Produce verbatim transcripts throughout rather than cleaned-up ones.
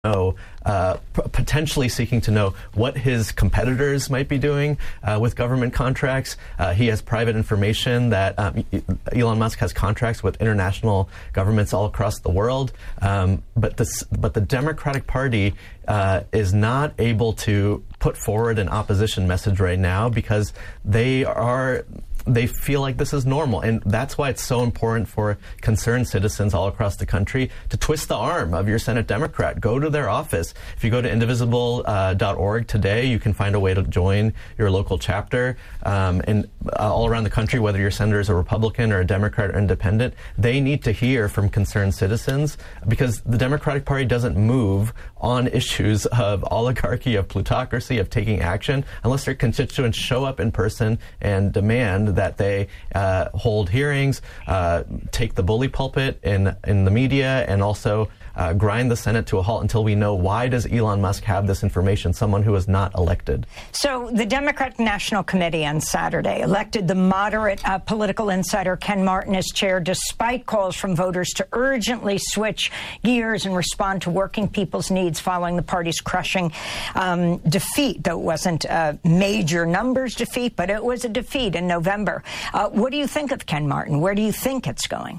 know, uh, p- potentially seeking to know what his competitors might be doing uh, with government contracts. Uh, he has private information that um, Elon Musk has contracts with international governments all across the world. Um, but, this, but the Democratic Party uh, is not able to put forward an opposition message right now because they are... they feel like this is normal. And that's why it's so important for concerned citizens all across the country to twist the arm of your Senate Democrat. Go to their office. If you go to indivisible dot org today, you can find a way to join your local chapter. Um, and uh, all around the country, whether your senator is a Republican or a Democrat or independent, they need to hear from concerned citizens because the Democratic Party doesn't move on issues of oligarchy, of plutocracy, of taking action, unless their constituents show up in person and demand that they uh, hold hearings, uh, take the bully pulpit in in the media, and also uh, grind the Senate to a halt until we know why does Elon Musk have this information, someone who is not elected. So the Democratic National Committee on Saturday elected the moderate uh, political insider Ken Martin as chair, despite calls from voters to urgently switch gears and respond to working people's needs following the party's crushing um, defeat, though it wasn't a major numbers defeat, but it was a defeat in November. Uh, what do you think of Ken Martin? Where do you think it's going?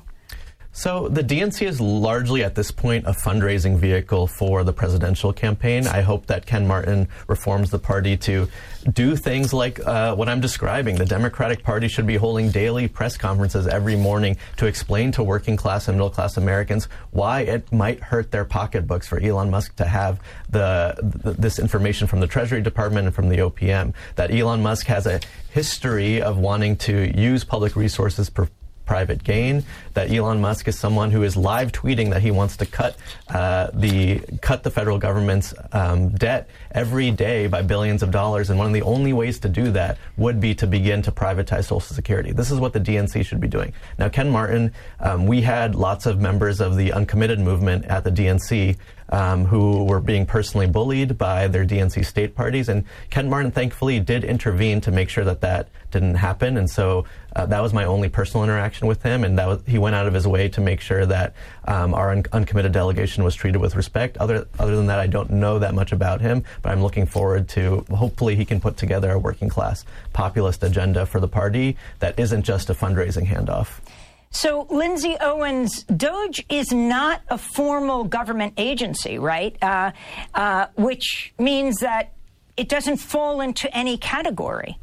So the D N C is largely at this point a fundraising vehicle for the presidential campaign. I hope that Ken Martin reforms the party to do things like uh, what I'm describing. The Democratic Party should be holding daily press conferences every morning to explain to working class and middle class Americans why it might hurt their pocketbooks for Elon Musk to have the, the this information from the Treasury Department and from the O P M. That Elon Musk has a history of wanting to use public resources for private gain, that Elon Musk is someone who is live tweeting that he wants to cut uh, the cut the federal government's um, debt every day by billions of dollars, and one of the only ways to do that would be to begin to privatize Social Security. This is what the D N C should be doing. Now, Ken Martin, um, we had lots of members of the uncommitted movement at the D N C Um, who were being personally bullied by their D N C state parties. And Ken Martin, thankfully, did intervene to make sure that that didn't happen. And so uh, that was my only personal interaction with him. And that was, he went out of his way to make sure that um, our un- uncommitted delegation was treated with respect. Other, other than that, I don't know that much about him, but I'm looking forward to hopefully he can put together a working class populist agenda for the party that isn't just a fundraising handoff. So, Lindsay Owens, DOGE is not a formal government agency, right? Uh, uh, which means that it doesn't fall into any category.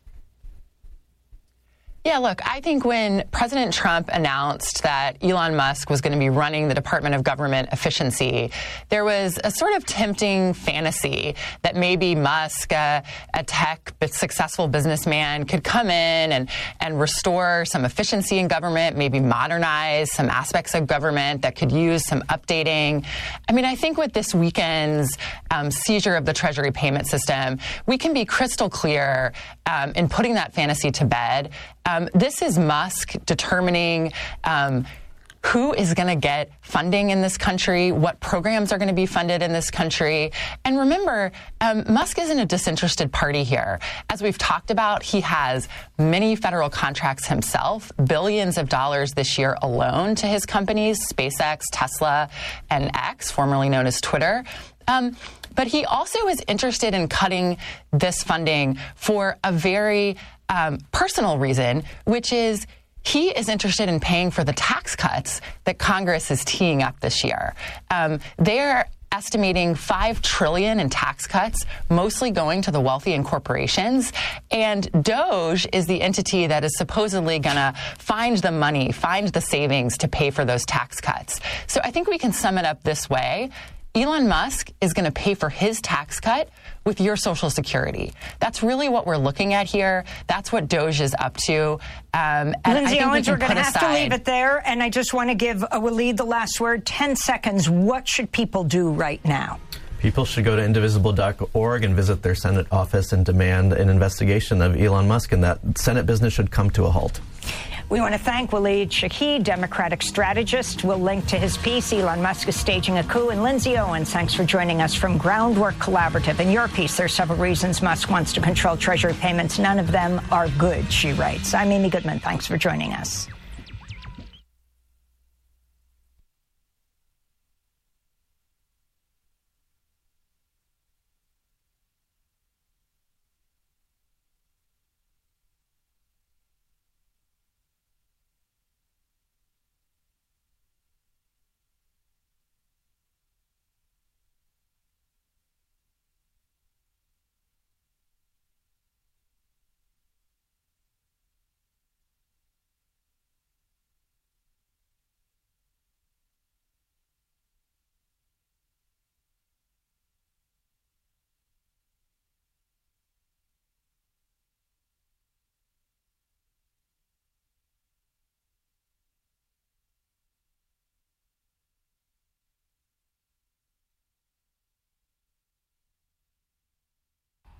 Yeah, look, I think when President Trump announced that Elon Musk was going to be running the Department of Government Efficiency, there was a sort of tempting fantasy that maybe Musk, uh, a tech but successful businessman, could come in and, and restore some efficiency in government, maybe modernize some aspects of government that could use some updating. I mean, I think with this weekend's um, seizure of the Treasury payment system, we can be crystal clear um, in putting that fantasy to bed. Um, this is Musk determining um, who is going to get funding in this country, what programs are going to be funded in this country. And remember, um, Musk isn't a disinterested party here. As we've talked about, he has many federal contracts himself, billions of dollars this year alone to his companies, SpaceX, Tesla, and X, formerly known as Twitter. Um, but he also is interested in cutting this funding for a very um, personal reason, which is he is interested in paying for the tax cuts that Congress is teeing up this year. Um, they're estimating five trillion dollars in tax cuts, mostly going to the wealthy and corporations. And DOGE is the entity that is supposedly going to find the money, find the savings to pay for those tax cuts. So I think we can sum it up this way. Elon Musk is going to pay for his tax cut with your Social Security. That's really what we're looking at here. That's what DOGE is up to. Um, and Lindsay Owens, we we're going to have aside... to leave it there. And I just want to give uh, Waleed the last word. Ten seconds. What should people do right now? People should go to indivisible dot org and visit their Senate office and demand an investigation of Elon Musk, and that Senate business should come to a halt. We want to thank Waleed Shahid, Democratic strategist. We'll link to his piece, Elon Musk is staging a coup. And Lindsay Owens, thanks for joining us from Groundwork Collaborative. In your piece, there's several reasons Musk wants to control Treasury payments. None of them are good, she writes. I'm Amy Goodman. Thanks for joining us.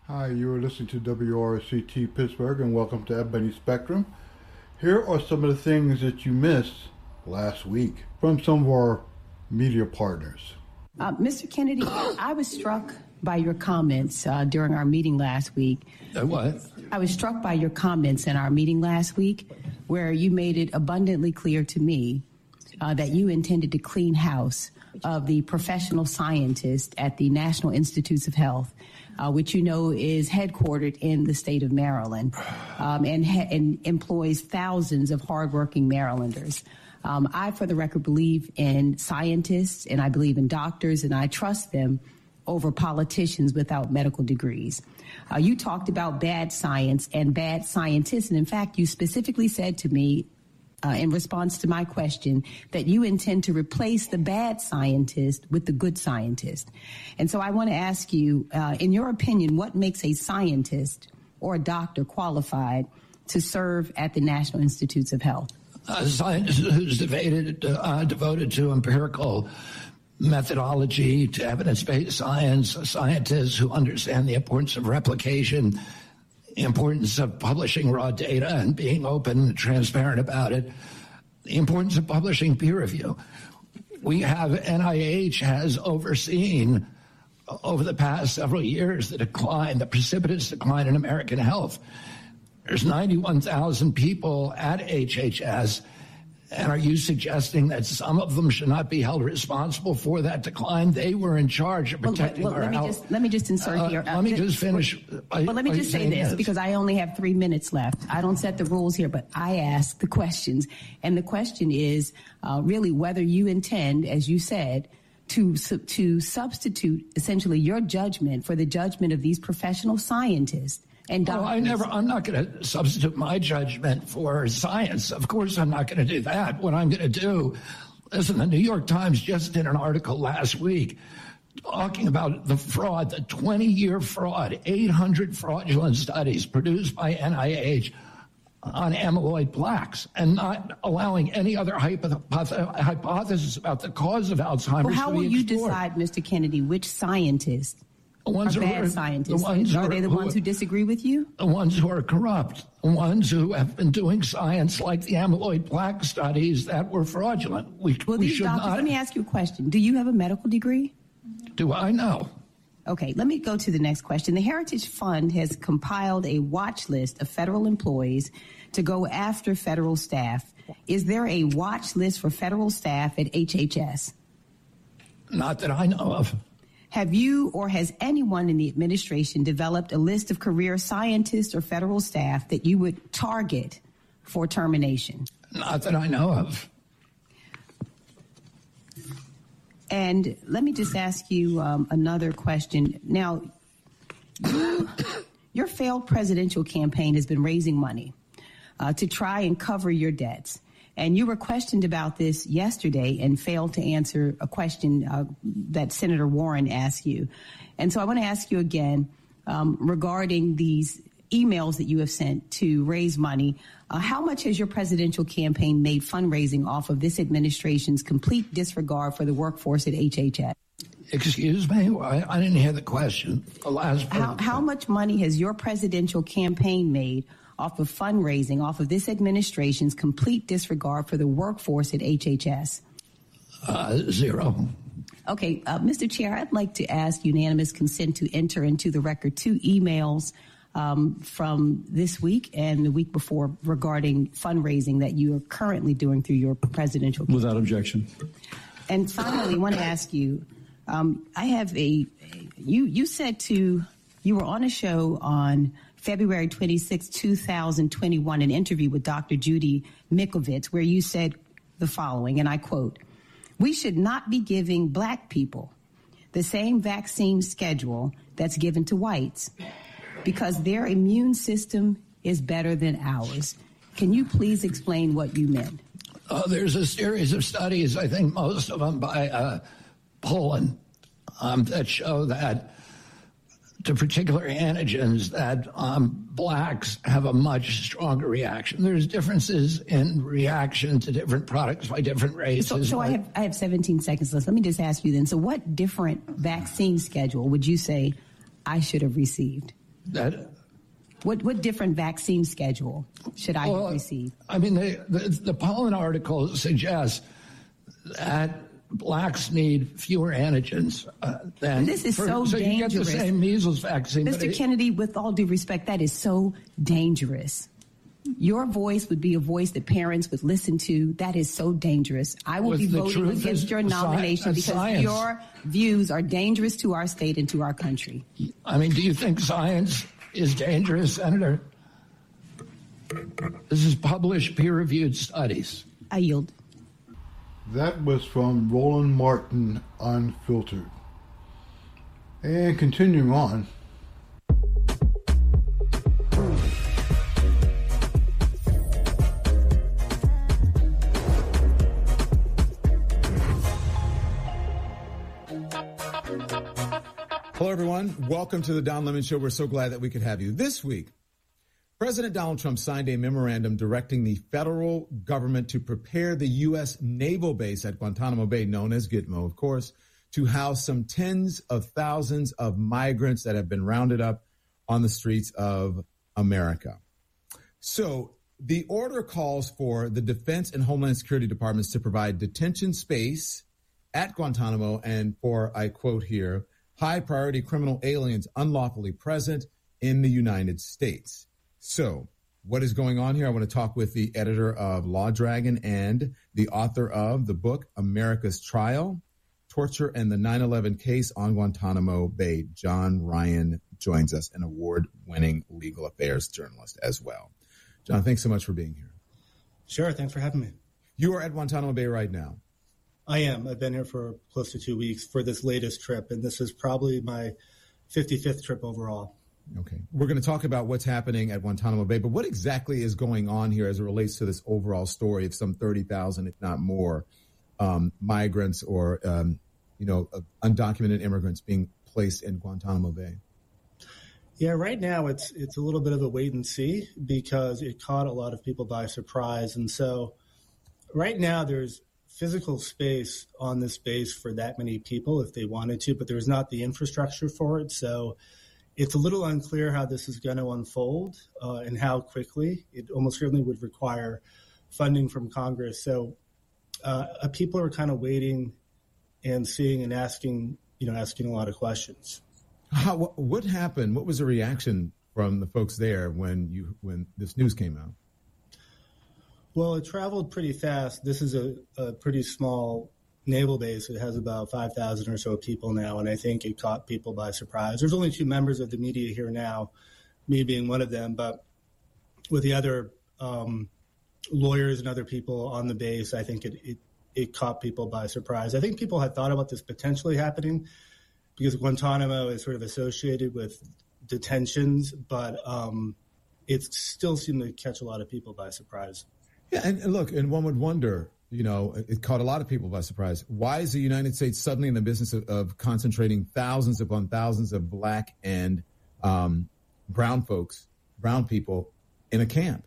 Hi, you are listening to W R C T Pittsburgh, and welcome to Ebony Spectrum. Here are some of the things that you missed last week from some of our media partners. Uh, Mister Kennedy, I was struck by your comments uh, during our meeting last week. Uh, what? I was struck by your comments in our meeting last week, where you made it abundantly clear to me uh, that you intended to clean house of the professional scientists at the National Institutes of Health, uh, which you know is headquartered in the state of Maryland um, and, ha- and employs thousands of hardworking Marylanders. Um, I, for the record, believe in scientists, and I believe in doctors, and I trust them over politicians without medical degrees. Uh, you talked about bad science and bad scientists, and in fact, you specifically said to me uh, in response to my question that you intend to replace the bad scientist with the good scientist. And so I want to ask you, uh, in your opinion, what makes a scientist or a doctor qualified to serve at the National Institutes of Health? A scientist who's devoted, uh, devoted to empirical methodology, to evidence-based science, scientists who understand the importance of replication, the importance of publishing raw data and being open and transparent about it, the importance of publishing peer review. We have, N I H has overseen over the past several years the decline, the precipitous decline in American health. There's ninety-one thousand people at H H S, and are you suggesting that some of them should not be held responsible for that decline? They were in charge of protecting well, well, our let me health. Just, let me just insert uh, here. Let me just finish. Well, let me just say this, because I only have three minutes left. I don't set the rules here, but I ask the questions. And the question is uh, really whether you intend, as you said, to to substitute essentially your judgment for the judgment of these professional scientists. And well, I never, I'm not going to substitute my judgment for science. Of course, I'm not going to do that. What I'm going to do, listen, the New York Times just did an article last week talking about the fraud, the twenty-year fraud, eight hundred fraudulent studies produced by N I H on amyloid plaques, and not allowing any other hypoth- hypothesis about the cause of Alzheimer's. Well, how to be will you explored. decide, Mister Kennedy, which scientists The ones are who bad are, scientists? The ones are who they the who ones who disagree with you? The ones who are corrupt. The ones who have been doing science like the amyloid plaque studies that were fraudulent. We, Well, we these should doctors, not. let me ask you a question. Do you have a medical degree? Do I know? Okay, let me go to the next question. The Heritage Fund has compiled a watch list of federal employees to go after federal staff. Is there a watch list for federal staff at H H S? Not that I know of. Have you or has anyone in the administration developed a list of career scientists or federal staff that you would target for termination? Not that I know of. And let me just ask you um, another question. Now, you, your failed presidential campaign has been raising money uh, to try and cover your debts. And you were questioned about this yesterday and failed to answer a question uh, that Senator Warren asked you. And so I want to ask you again um, regarding these emails that you have sent to raise money. Uh, how much has your presidential campaign made fundraising off of this administration's complete disregard for the workforce at H H S? Excuse me? I, I didn't hear the question. The last part. How, how much money has your presidential campaign made off of fundraising, off of this administration's complete disregard for the workforce at H H S? Uh, zero. Okay, uh, Mister Chair, I'd like to ask unanimous consent to enter into the record two emails um, from this week and the week before regarding fundraising that you are currently doing through your presidential campaign. Without objection. And finally, I want to ask you, um, I have a, you, you said to, you were on a show on February twenty-sixth, two thousand twenty-one, an interview with Doctor Judy Mikovits, where you said the following, and I quote, "We should not be giving black people the same vaccine schedule that's given to whites because their immune system is better than ours." Can you please explain what you meant? Uh, there's a series of studies, I think most of them by uh, Poland, um, that show that to particular antigens that um, blacks have a much stronger reaction. There's differences in reaction to different products by different races. So, so I have I have seventeen seconds left. Let me just ask you then. So what different vaccine schedule would you say I should have received? that. What what different vaccine schedule should I well, have received? I mean, they, the the Pollan article suggests that blacks need fewer antigens uh, than this is for, so, so dangerous. You get the same measles vaccine, Mister It, Kennedy, with all due respect, that is so dangerous. Your voice would be a voice that parents would listen to. That is so dangerous. I will be voting against your nomination because science. your views are dangerous to our state and to our country. I mean, do you think science is dangerous, Senator? This is published, peer-reviewed studies. I yield. That was from Roland Martin, Unfiltered. And continuing on. Hello, everyone. Welcome to the Don Lemon Show. We're so glad that we could have you. This week, President Donald Trump signed a memorandum directing the federal government to prepare the U S naval base at Guantanamo Bay, known as Gitmo, of course, to house some tens of thousands of migrants that have been rounded up on the streets of America. So the order calls for the Defense and Homeland Security Departments to provide detention space at Guantanamo and for, I quote here, high priority criminal aliens unlawfully present in the United States. So what is going on here? I want to talk with the editor of Law Dragon and the author of the book, America's Trial, Torture and the nine eleven Case on Guantanamo Bay. John Ryan joins us, an award-winning legal affairs journalist as well. John, thanks so much for being here. Sure. Thanks for having me. You are at Guantanamo Bay right now. I am. I've been here for close to two weeks for this latest trip, and this is probably my fifty-fifth trip overall. Okay. We're going to talk about what's happening at Guantanamo Bay, but what exactly is going on here as it relates to this overall story of some thirty thousand, if not more, um, migrants or, um, you know, uh, undocumented immigrants being placed in Guantanamo Bay? Yeah, right now it's it's a little bit of a wait and see because it caught a lot of people by surprise. And so right now there's physical space on this base for that many people if they wanted to, but there's not the infrastructure for it. So it's a little unclear how this is going to unfold uh, and how quickly. It almost certainly would require funding from Congress. So uh, people are kind of waiting and seeing and asking, you know, asking a lot of questions. How, what happened? What was the reaction from the folks there when you when this news came out? Well, it traveled pretty fast. This is a, a pretty small naval base. It has about five thousand or so people now, and I think it caught people by surprise. There's only two members of the media here now, me being one of them, but with the other um, lawyers and other people on the base, I think it, it, it caught people by surprise. I think people had thought about this potentially happening because Guantanamo is sort of associated with detentions, but um, it still seemed to catch a lot of people by surprise. Yeah, and, and look, and one would wonder, you know, it caught a lot of people by surprise. Why is the United States suddenly in the business of, of concentrating thousands upon thousands of black and um, brown folks, brown people in a camp?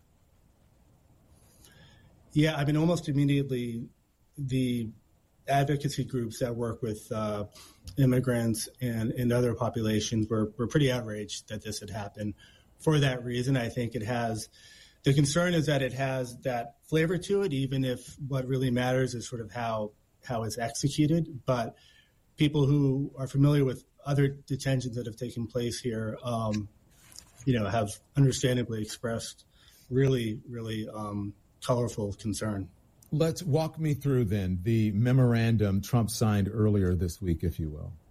Yeah, I mean, almost immediately the advocacy groups that work with uh, immigrants and, and other populations were, were pretty outraged that this had happened. For that reason, I think it has the concern is that it has that flavor to it, even if what really matters is sort of how how it's executed. But people who are familiar with other detentions that have taken place here, um, you know, have understandably expressed really, really um, colorful concern. Let's walk me through then the memorandum Trump signed earlier this week, if you will.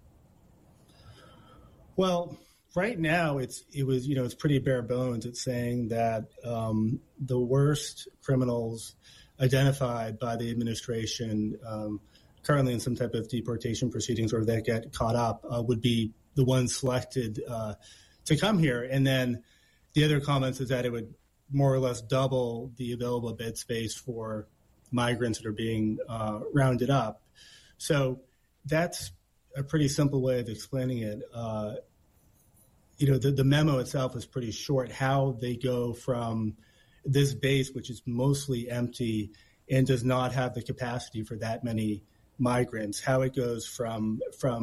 Well, right now it's it was you know it's pretty bare bones. It's saying that um, the worst criminals identified by the administration um, currently in some type of deportation proceedings or that get caught up uh, would be the ones selected uh, to come here. And then the other comments is that it would more or less double the available bed space for migrants that are being uh, rounded up. So that's a pretty simple way of explaining it. Uh, you know, the, the memo itself is pretty short, how they go from this base, which is mostly empty and does not have the capacity for that many migrants, how it goes from from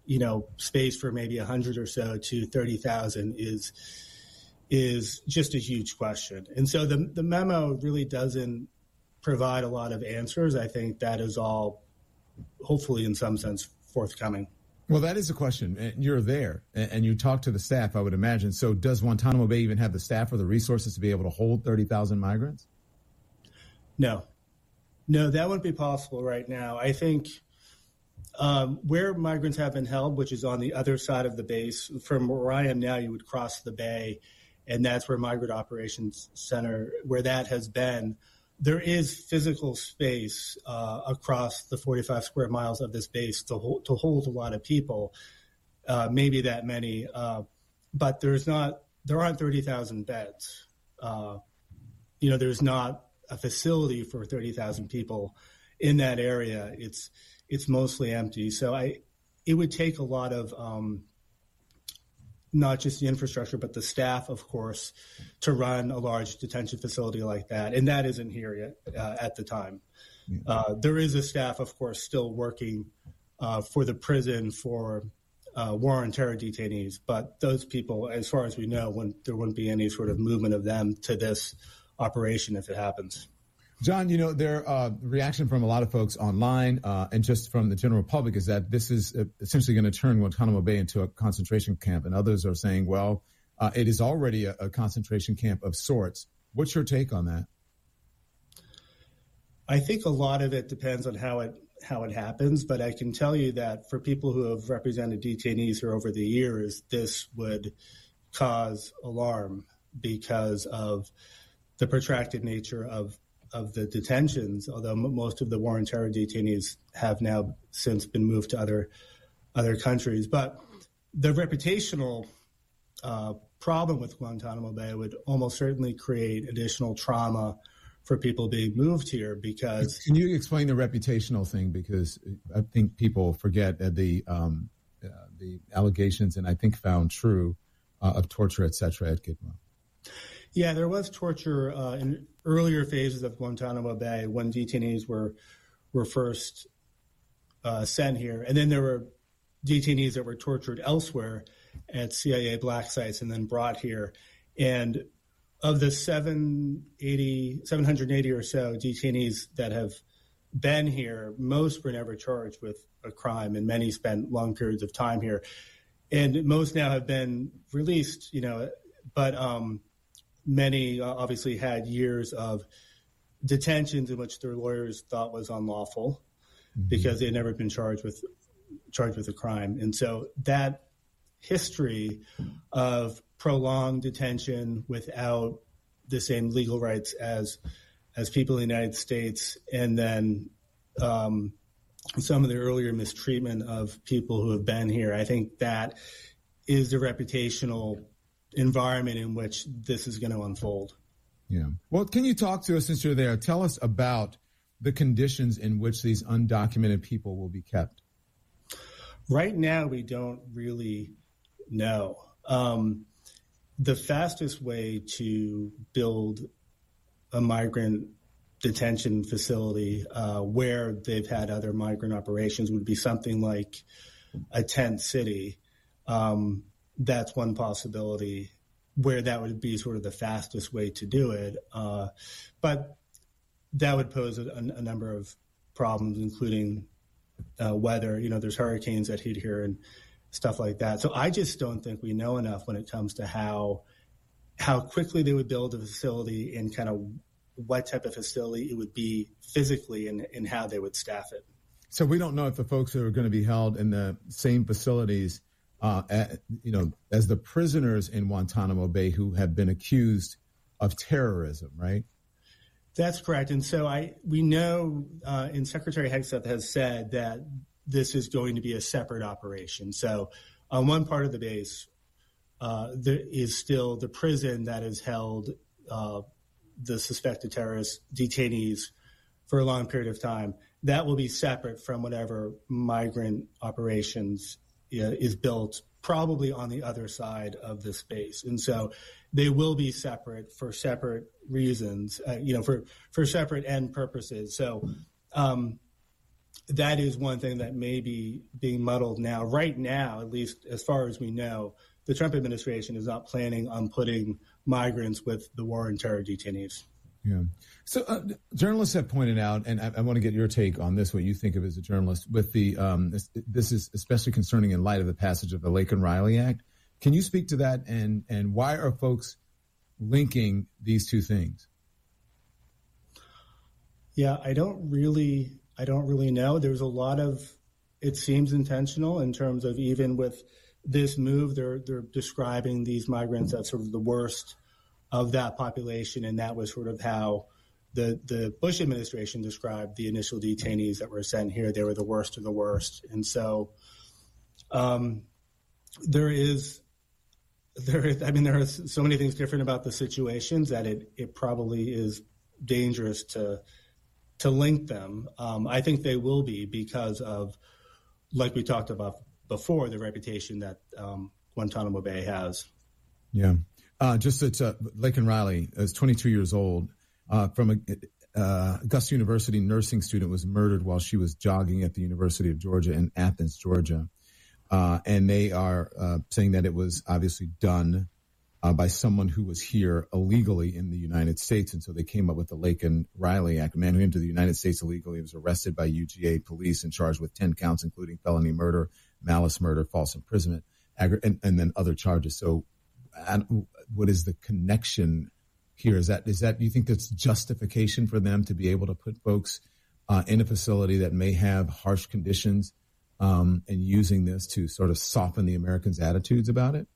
you know, space for maybe one hundred or so to thirty thousand is is just a huge question. And so the the memo really doesn't provide a lot of answers. I think that is all, hopefully, in some sense, forthcoming. Well, that is a question. And you're there, and you talk to the staff, I would imagine. So does Guantanamo Bay even have the staff or the resources to be able to hold thirty thousand migrants? No. No, that wouldn't be possible right now. I think um, where migrants have been held, which is on the other side of the base, from where I am now, you would cross the bay, and that's where Migrant Operations Center, where that has been. There is physical space uh, across the forty-five square miles of this base to hold, to hold a lot of people, uh, maybe that many, uh, but there's not. There aren't thirty thousand beds. Uh, you know, there's not a facility for thirty thousand people in that area. It's it's mostly empty. So I, it would take a lot of. Um, not just the infrastructure, but the staff, of course, to run a large detention facility like that. And that isn't here yet uh, at the time. Yeah. Uh, there is a staff, of course, still working uh, for the prison for uh, war on terror detainees. But those people, as far as we know, wouldn't, there wouldn't be any sort of movement of them to this operation if it happens. John, you know, their uh, reaction from a lot of folks online uh, and just from the general public is that this is essentially going to turn Guantanamo Bay into a concentration camp. And others are saying, well, uh, it is already a, a concentration camp of sorts. What's your take on that? I think a lot of it depends on how it how it happens. But I can tell you that for people who have represented detainees here over the years, this would cause alarm because of the protracted nature of of the detentions, although m- most of the war on terror detainees have now since been moved to other other countries. But the reputational uh, problem with Guantanamo Bay would almost certainly create additional trauma for people being moved here because... Can you explain the reputational thing? Because I think people forget that the, um, uh, the allegations, and I think found true, uh, of torture, et cetera, at Gitmo. Yeah, there was torture uh, in earlier phases of Guantanamo Bay when detainees were were first uh, sent here. And then there were detainees that were tortured elsewhere at C I A black sites and then brought here. And of the seven hundred eighty or so detainees that have been here, most were never charged with a crime, and many spent long periods of time here. And most now have been released, you know, but... Um, Many uh, obviously had years of detentions in which their lawyers thought was unlawful mm-hmm. because they had never been charged with charged with a crime. And so that history of prolonged detention without the same legal rights as as people in the United States, and then um, some of the earlier mistreatment of people who have been here, I think that is the reputational environment in which this is going to unfold. Yeah. Well, can you talk to us since you're there? Tell us about the conditions in which these undocumented people will be kept. Right now, we don't really know. Um, the fastest way to build a migrant detention facility uh, where they've had other migrant operations would be something like a tent city. Um, That's one possibility where that would be sort of the fastest way to do it. Uh, but that would pose a, a number of problems, including uh, weather. You know, there's hurricanes that hit here and stuff like that. So I just don't think we know enough when it comes to how how quickly they would build a facility and kind of what type of facility it would be physically and, and how they would staff it. So we don't know if the folks who are going to be held in the same facilities Uh, at, you know, as the prisoners in Guantanamo Bay who have been accused of terrorism, right? That's correct. And so I we know, uh, and Secretary Hegseth has said that this is going to be a separate operation. So on one part of the base, uh, there is still the prison that has held uh, the suspected terrorist detainees for a long period of time. That will be separate from whatever migrant operations is built probably on the other side of the space. And so they will be separate for separate reasons, uh, you know, for, for separate end purposes. So um, that is one thing that may be being muddled now. Right now, at least as far as we know, the Trump administration is not planning on putting migrants with the war and terror detainees. Yeah. So uh, journalists have pointed out, and I, I want to get your take on this, what you think of as a journalist, with the um, this, this is especially concerning in light of the passage of the Laken-Riley Act. Can you speak to that, and and why are folks linking these two things? Yeah, I don't really, I don't really know. There's a lot of, it seems intentional in terms of even with this move, they're they're describing these migrants as sort of the worst of that population, and that was sort of how the the Bush administration described the initial detainees that were sent here. They were the worst of the worst, and so um, there is there is. I mean, there are so many things different about the situations that it it probably is dangerous to to link them. Um, I think they will be because of, like we talked about before, the reputation that um, Guantanamo Bay has. Yeah. Uh, just that uh, Laken-Riley is twenty-two years old, uh, from a uh, Augusta University nursing student, was murdered while she was jogging at the University of Georgia in Athens, Georgia. Uh, and they are uh, saying that it was obviously done uh, by someone who was here illegally in the United States. And so they came up with the Laken-Riley Act. A man who entered the United States illegally was arrested by U G A police and charged with ten counts, including felony murder, malice murder, false imprisonment, and, and then other charges. So and what is the connection here? Is that, is that, do you think that's justification for them to be able to put folks uh, in a facility that may have harsh conditions um, and using this to sort of soften the Americans' attitudes about it?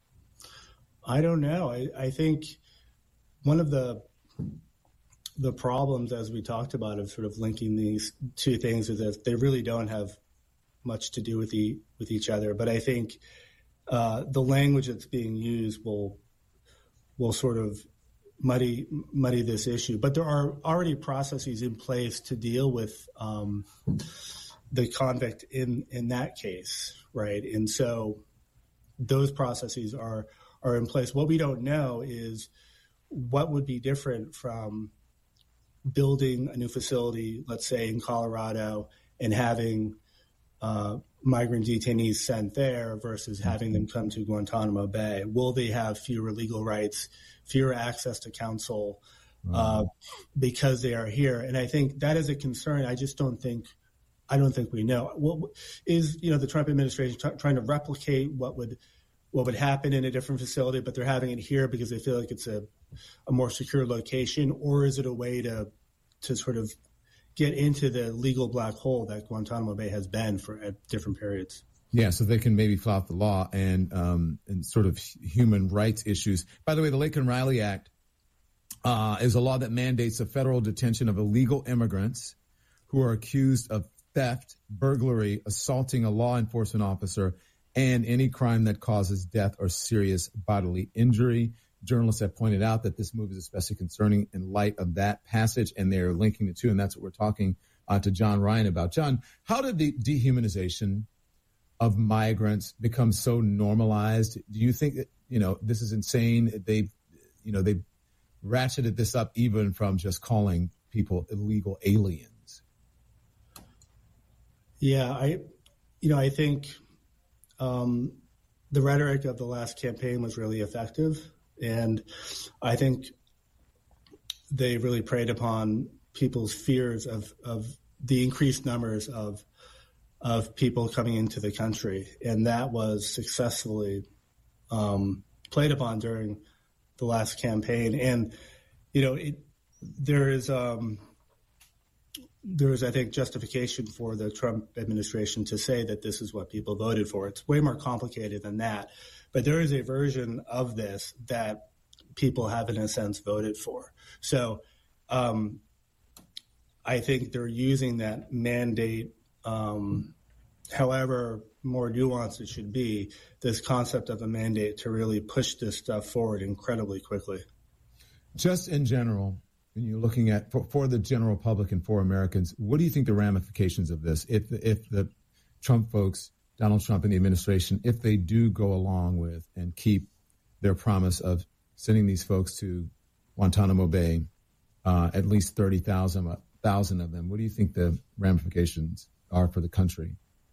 I don't know. I, I think one of the the problems, as we talked about, of sort of linking these two things is that they really don't have much to do with the with each other. But I think uh, the language that's being used will will sort of muddy muddy this issue. But there are already processes in place to deal with um, the convict in in that case, right? And so those processes are are in place. What we don't know is what would be different from building a new facility, let's say in Colorado, and having uh, migrant detainees sent there versus having them come to Guantanamo Bay. Will they have fewer legal rights, fewer access to counsel uh, because they are here? And I think that is a concern. I just don't think, I don't think we know. What is, you know, the Trump administration t- trying to replicate what would what would happen in a different facility, but they're having it here because they feel like it's a, a more secure location? Or is it a way to to sort of get into the legal black hole that Guantanamo Bay has been for at different periods? Yeah, so they can maybe flout the law and um, and sort of human rights issues. By the way, the Laken-Riley Act uh, is a law that mandates the federal detention of illegal immigrants who are accused of theft, burglary, assaulting a law enforcement officer, and any crime that causes death or serious bodily injury. Journalists have pointed out that this move is especially concerning in light of that passage, and they're linking the two, and that's what we're talking uh, to John Ryan about. John, how did the dehumanization of migrants become so normalized? Do you think that, you know, this is insane? They've, you know, they've ratcheted this up even from just calling people illegal aliens. Yeah, I, you know, I think um, the rhetoric of the last campaign was really effective. And I think they really preyed upon people's fears of, of the increased numbers of of people coming into the country. And that was successfully um, played upon during the last campaign. And, you know, it, there is, um, there is, I think, justification for the Trump administration to say that this is what people voted for. It's way more complicated than that. But there is a version of this that people have, in a sense, voted for. So um, I think they're using that mandate, um, however more nuanced it should be, this concept of a mandate to really push this stuff forward incredibly quickly. Just in general, when you're looking at, for, for the general public and for Americans, what do you think the ramifications of this, if if the Trump folks, Donald Trump and the administration, if they do go along with and keep their promise of sending these folks to Guantanamo Bay, uh, at least thirty thousand of them, what do you think the ramifications are for the country?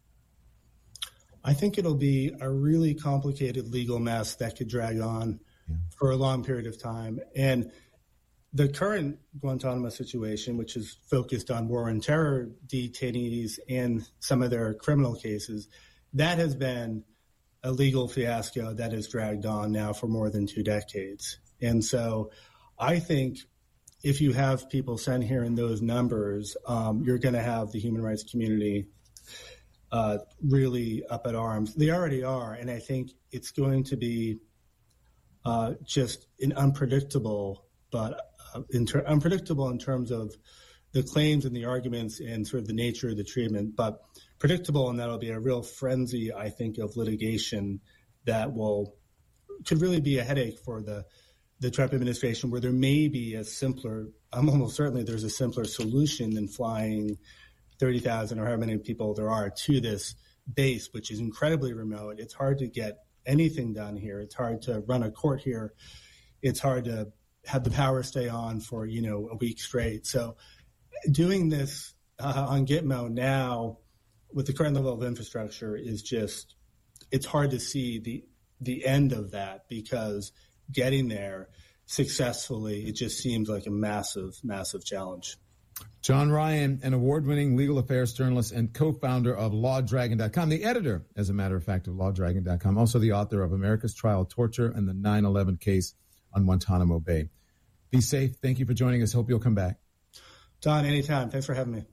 I think it'll be a really complicated legal mess that could drag on yeah. for a long period of time. And the current Guantanamo situation, which is focused on war and terror detainees and some of their criminal cases, that has been a legal fiasco that has dragged on now for more than two decades. And so I think if you have people sent here in those numbers, um, you're going to have the human rights community uh, really up at arms. They already are, and I think it's going to be uh, just an unpredictable, but uh, in ter- unpredictable in terms of the claims and the arguments and sort of the nature of the treatment, but predictable, and that'll be a real frenzy, I think, of litigation that will could really be a headache for the the Trump administration, where there may be a simpler, I'm almost certainly there's a simpler solution than flying thirty thousand or however many people there are to this base, which is incredibly remote. It's hard to get anything done here. It's hard to run a court here. It's hard to have the power stay on for, you know, a week straight. So doing this uh, on Gitmo now with the current level of infrastructure is just, it's hard to see the the end of that, because getting there successfully, it just seems like a massive, massive challenge. John Ryan, an award-winning legal affairs journalist and co-founder of law dragon dot com, the editor, as a matter of fact, of law dragon dot com, also the author of America's Trial of Torture and the nine eleven case on Guantanamo Bay. Be safe. Thank you for joining us. Hope you'll come back. Don, anytime. Thanks for having me.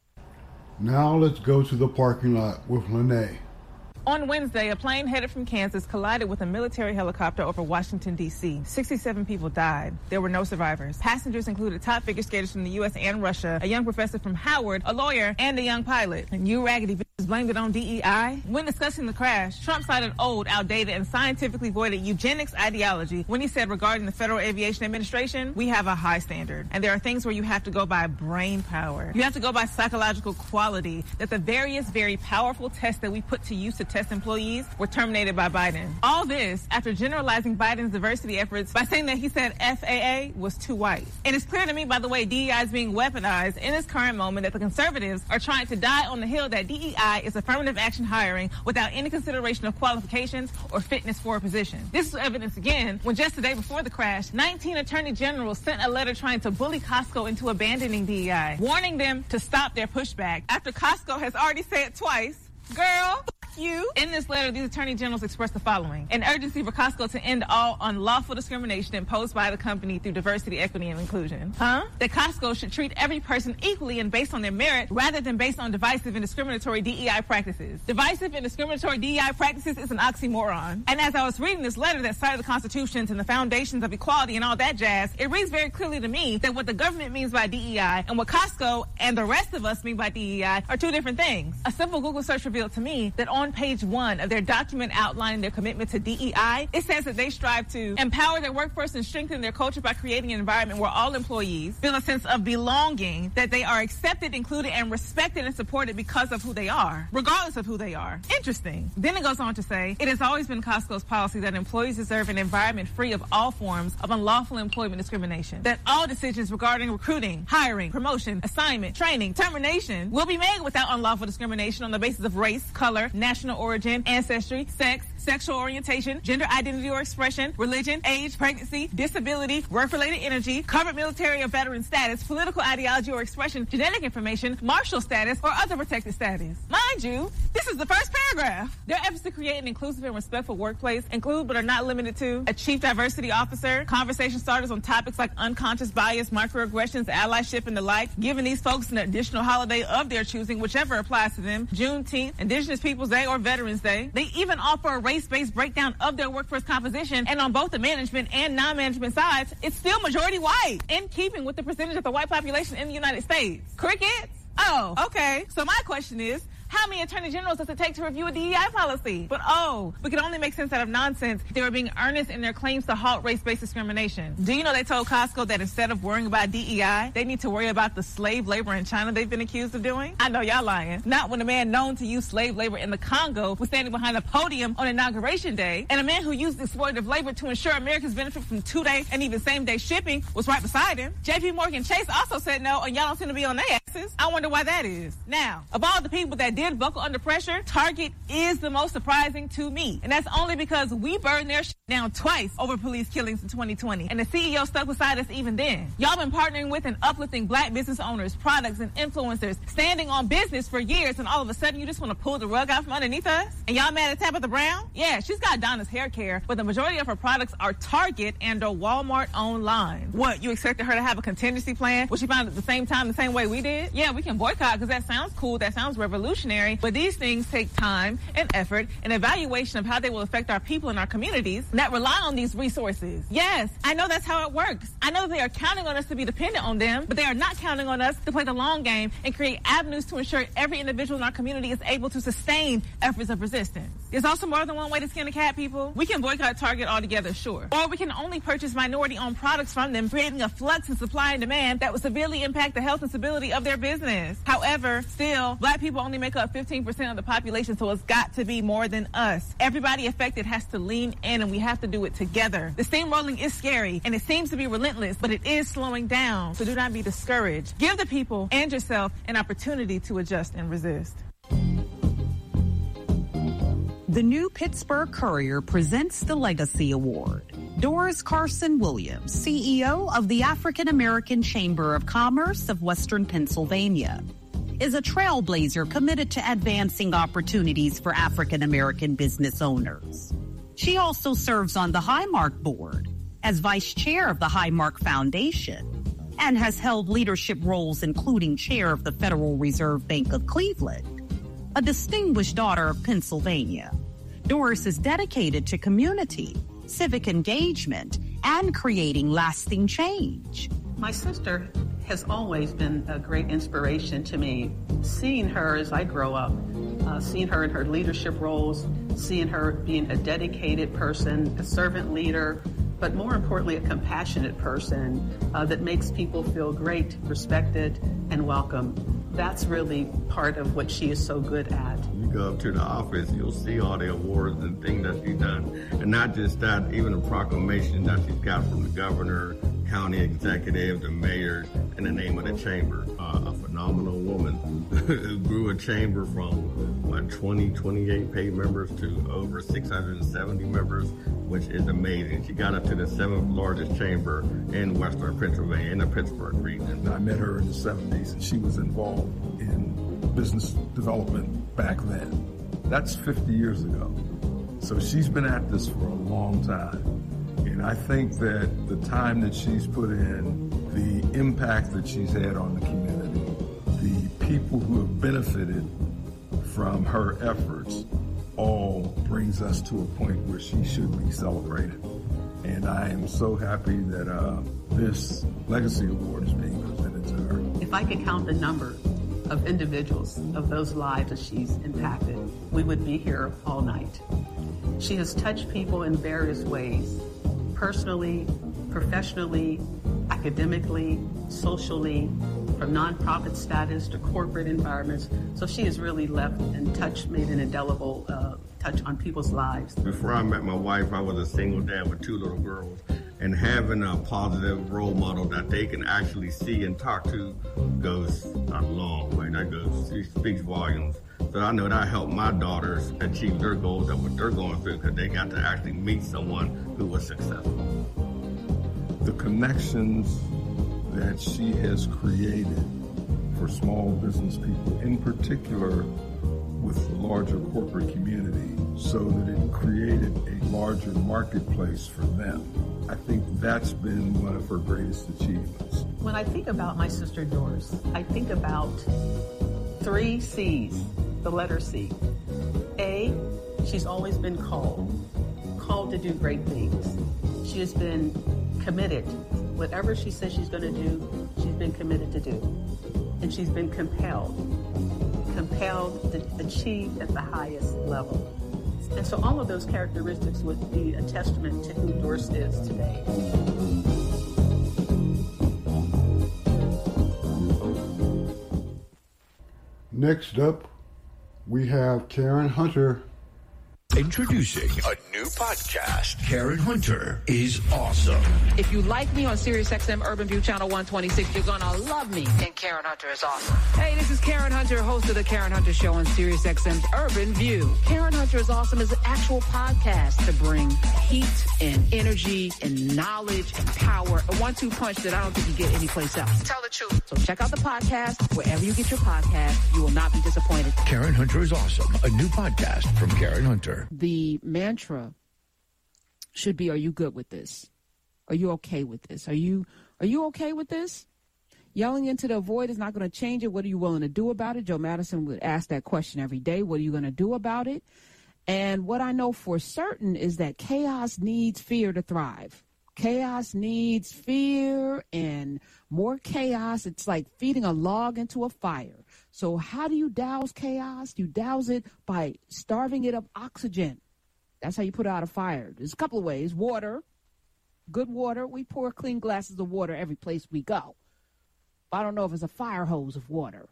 Now let's go to the parking lot with Lene. On Wednesday, a plane headed from Kansas collided with a military helicopter over Washington, D C sixty-seven people died. There were no survivors. Passengers included top figure skaters from the U S and Russia, a young professor from Howard, a lawyer, and a young pilot. And you raggedy bitches blamed it on D E I? When discussing the crash, Trump cited old, outdated, and scientifically voided eugenics ideology when he said regarding the Federal Aviation Administration, we have a high standard. And there are things where you have to go by brain power. You have to go by psychological quality, that the various, very powerful tests that we put to use to test employees were terminated by Biden. All this after generalizing Biden's diversity efforts by saying that he said F A A was too white. And it's clear to me, by the way, D E I is being weaponized in this current moment, that the conservatives are trying to die on the hill that D E I is affirmative action hiring without any consideration of qualifications or fitness for a position. This is evidence again when just the day before the crash, nineteen attorney generals sent a letter trying to bully Costco into abandoning D E I, warning them to stop their pushback after Costco has already said twice, girl, you. In this letter, these attorney generals expressed the following: an urgency for Costco to end all unlawful discrimination imposed by the company through diversity, equity, and inclusion. Huh? That Costco should treat every person equally and based on their merit rather than based on divisive and discriminatory D E I practices. Divisive and discriminatory D E I practices is an oxymoron. And as I was reading this letter that cited the constitutions and the foundations of equality and all that jazz, it reads very clearly to me that what the government means by D E I and what Costco and the rest of us mean by D E I are two different things. A simple Google search revealed to me that on page one of their document outlining their commitment to D E I, it says that they strive to empower their workforce and strengthen their culture by creating an environment where all employees feel a sense of belonging, that they are accepted, included, and respected and supported because of who they are, regardless of who they are. Interesting. Then it goes on to say, it has always been Costco's policy that employees deserve an environment free of all forms of unlawful employment discrimination, that all decisions regarding recruiting, hiring, promotion, assignment, training, termination will be made without unlawful discrimination on the basis of race, color, national origin, ancestry, sex, sexual orientation, gender identity or expression, religion, age, pregnancy, disability, work-related energy, covered military or veteran status, political ideology or expression, genetic information, martial status, or other protected status. Mind you, this is the first paragraph. Their efforts to create an inclusive and respectful workplace include but are not limited to a chief diversity officer, conversation starters on topics like unconscious bias, microaggressions, allyship, and the like, giving these folks an additional holiday of their choosing, whichever applies to them, Juneteenth, Indigenous Peoples Day, or Veterans Day. They even offer a race-based breakdown of their workforce composition, and on both the management and non-management sides, it's still majority white, in keeping with the percentage of the white population in the United States. Crickets? Oh, okay. So my question is, How many attorney generals does it take to review a D E I policy? But oh, we can only make sense out of nonsense. They were being earnest in their claims to halt race-based discrimination. Do you know they told Costco that instead of worrying about D E I, they need to worry about the slave labor in China they've been accused of doing? I know y'all lying. Not when a man known to use slave labor in the Congo was standing behind a podium on Inauguration Day, and a man who used exploitative labor to ensure Americans benefit from two-day and even same-day shipping was right beside him. J P Morgan Chase also said no, and y'all don't seem to be on their asses. I wonder why that is. Now, of all the people that did buckle under pressure, Target is the most surprising to me. And that's only because we burned their shit down twice over police killings in twenty twenty. And the C E O stuck beside us even then. Y'all been partnering with and uplifting black business owners, products, and influencers, standing on business for years, and all of a sudden you just want to pull the rug out from underneath us? And y'all mad at Tabitha Brown? Yeah, she's got Donna's hair care, but the majority of her products are Target and or Walmart online. What, you expected her to have a contingency plan? What she found at the same time, the same way we did? Yeah, we can boycott because that sounds cool, that sounds revolutionary, but these things take time and effort and evaluation of how they will affect our people and our communities that rely on these resources. Yes, I know that's how it works. I know that they are counting on us to be dependent on them, but they are not counting on us to play the long game and create avenues to ensure every individual in our community is able to sustain efforts of resistance. There's also more than one way to skin a cat, people. We can boycott Target altogether, sure. Or we can only purchase minority-owned products from them, creating a flux in supply and demand that would severely impact the health and stability of their business. However, still, black people only make up fifteen percent of the population, so it's got to be more than us. Everybody affected has to lean in, and we have to do it together. The steamrolling is scary, and it seems to be relentless, but it is slowing down, so do not be discouraged. Give the people and yourself an opportunity to adjust and resist. The new Pittsburgh Courier presents the Legacy Award. Doris Carson Williams, C E O of the African American Chamber of Commerce of Western Pennsylvania, is a trailblazer committed to advancing opportunities for African American business owners. She also serves on the Highmark Board as vice chair of the Highmark Foundation and has held leadership roles including chair of the Federal Reserve Bank of Cleveland. A distinguished daughter of Pennsylvania, Doris is dedicated to community, civic engagement, and creating lasting change. My sister has always been a great inspiration to me. Seeing her as I grow up, uh, seeing her in her leadership roles, seeing her being a dedicated person, a servant leader, but more importantly, a compassionate person uh, that makes people feel great, respected, and welcome. That's really part of what she is so good at. You go up to the office, you'll see all the awards and things that she's done. And not just that, even a proclamation that she's got from the governor, county executive, the mayor, in the name of the chamber. Uh, a phenomenal woman who grew a chamber from what, twenty, twenty-eight paid members to over six hundred seventy members, which is amazing. She got up to the seventh largest chamber in Western Pennsylvania, in the Pittsburgh region. I met her in the seventies, and she was involved in business development back then. That's fifty years ago. So she's been at this for a long time. And I think that the time that she's put in, the impact that she's had on the community, the people who have benefited from her efforts, all brings us to a point where she should be celebrated. And I am so happy that uh, this Legacy Award is being presented to her. If I could count the number of individuals, of those lives that she's impacted, we would be here all night. She has touched people in various ways, personally, professionally, academically, socially, from nonprofit status to corporate environments. So she has really left and touched, made an indelible uh, touch on people's lives. Before I met my wife, I was a single dad with two little girls. And having a positive role model that they can actually see and talk to goes a long way. That goes, it speaks volumes. So I know that helped my daughters achieve their goals and what they're going through because they got to actually meet someone who was successful. The connections that she has created for small business people, in particular with the larger corporate community, so that it created a larger marketplace for them. I think that's been one of her greatest achievements. When I think about my sister Doris, I think about three C's, the letter C. A, she's always been called, called to do great things. She has been committed. Whatever she says she's going to do, she's been committed to do. And she's been compelled. compelled to achieve at the highest level. And so all of those characteristics would be a testament to who Doris is today. Next up, we have Karen Hunter. Introducing a new podcast. Karen Hunter is awesome. If you like me on SiriusXM Urban View Channel one twenty-six, you're going to love me. And Karen Hunter is awesome. Hey, this is Karen Hunter, host of the Karen Hunter Show on SiriusXM's Urban View. Karen Hunter is awesome is an actual podcast to bring heat and energy and knowledge and power. A one two punch that I don't think you get anyplace else. Tell the truth. So check out the podcast wherever you get your podcast. You will not be disappointed. Karen Hunter is awesome. A new podcast from Karen Hunter. The mantra should be, are you good with this? Are you okay with this? Are you are you okay with this? Yelling into the void is not going to change it. What are you willing to do about it? Joe Madison would ask that question every day. What are you going to do about it? And what I know for certain is that chaos needs fear to thrive. Chaos needs fear and more chaos. It's like feeding a log into a fire. So how do you douse chaos? You douse it by starving it of oxygen. That's how you put out a fire. There's a couple of ways. Water, good water. We pour clean glasses of water every place we go. I don't know if it's a fire hose of water.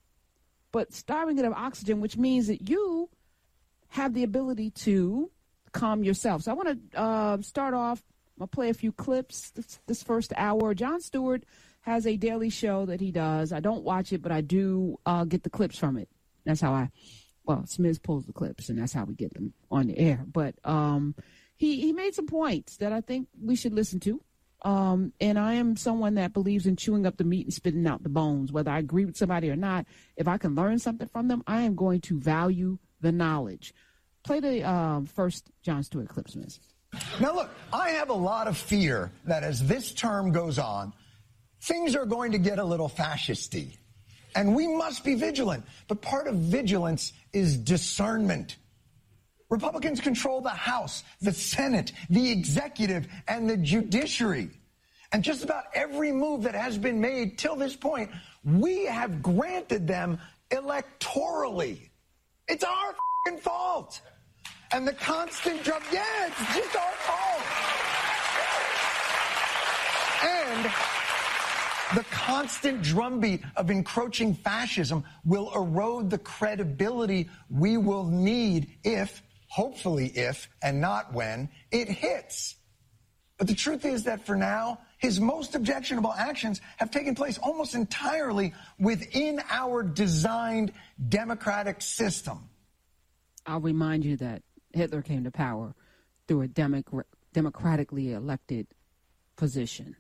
But starving it of oxygen, which means that you have the ability to calm yourself. So I want to uh, start off. I'll play a few clips this, this first hour. Jon Stewart has a daily show that he does. I don't watch it, but I do uh, get the clips from it. That's how I, well, Smiz pulls the clips, and that's how we get them on the air. But um, he, he made some points that I think we should listen to. Um, and I am someone that believes in chewing up the meat and spitting out the bones. Whether I agree with somebody or not, if I can learn something from them, I am going to value the knowledge. Play the uh, first Jon Stewart clip, Smiz. Now, look, I have a lot of fear that as this term goes on, things are going to get a little fascisty. And we must be vigilant. But part of vigilance is discernment. Republicans control the House, the Senate, the executive, and the judiciary. And just about every move that has been made till this point, we have granted them electorally. It's our f***ing fault. And the constant drum, yeah, it's just our fault. And the constant drumbeat of encroaching fascism will erode the credibility we will need if, hopefully if, and not when, it hits. But the truth is that for now, his most objectionable actions have taken place almost entirely within our designed democratic system. I'll remind you that Hitler came to power through a democ- democratically elected position.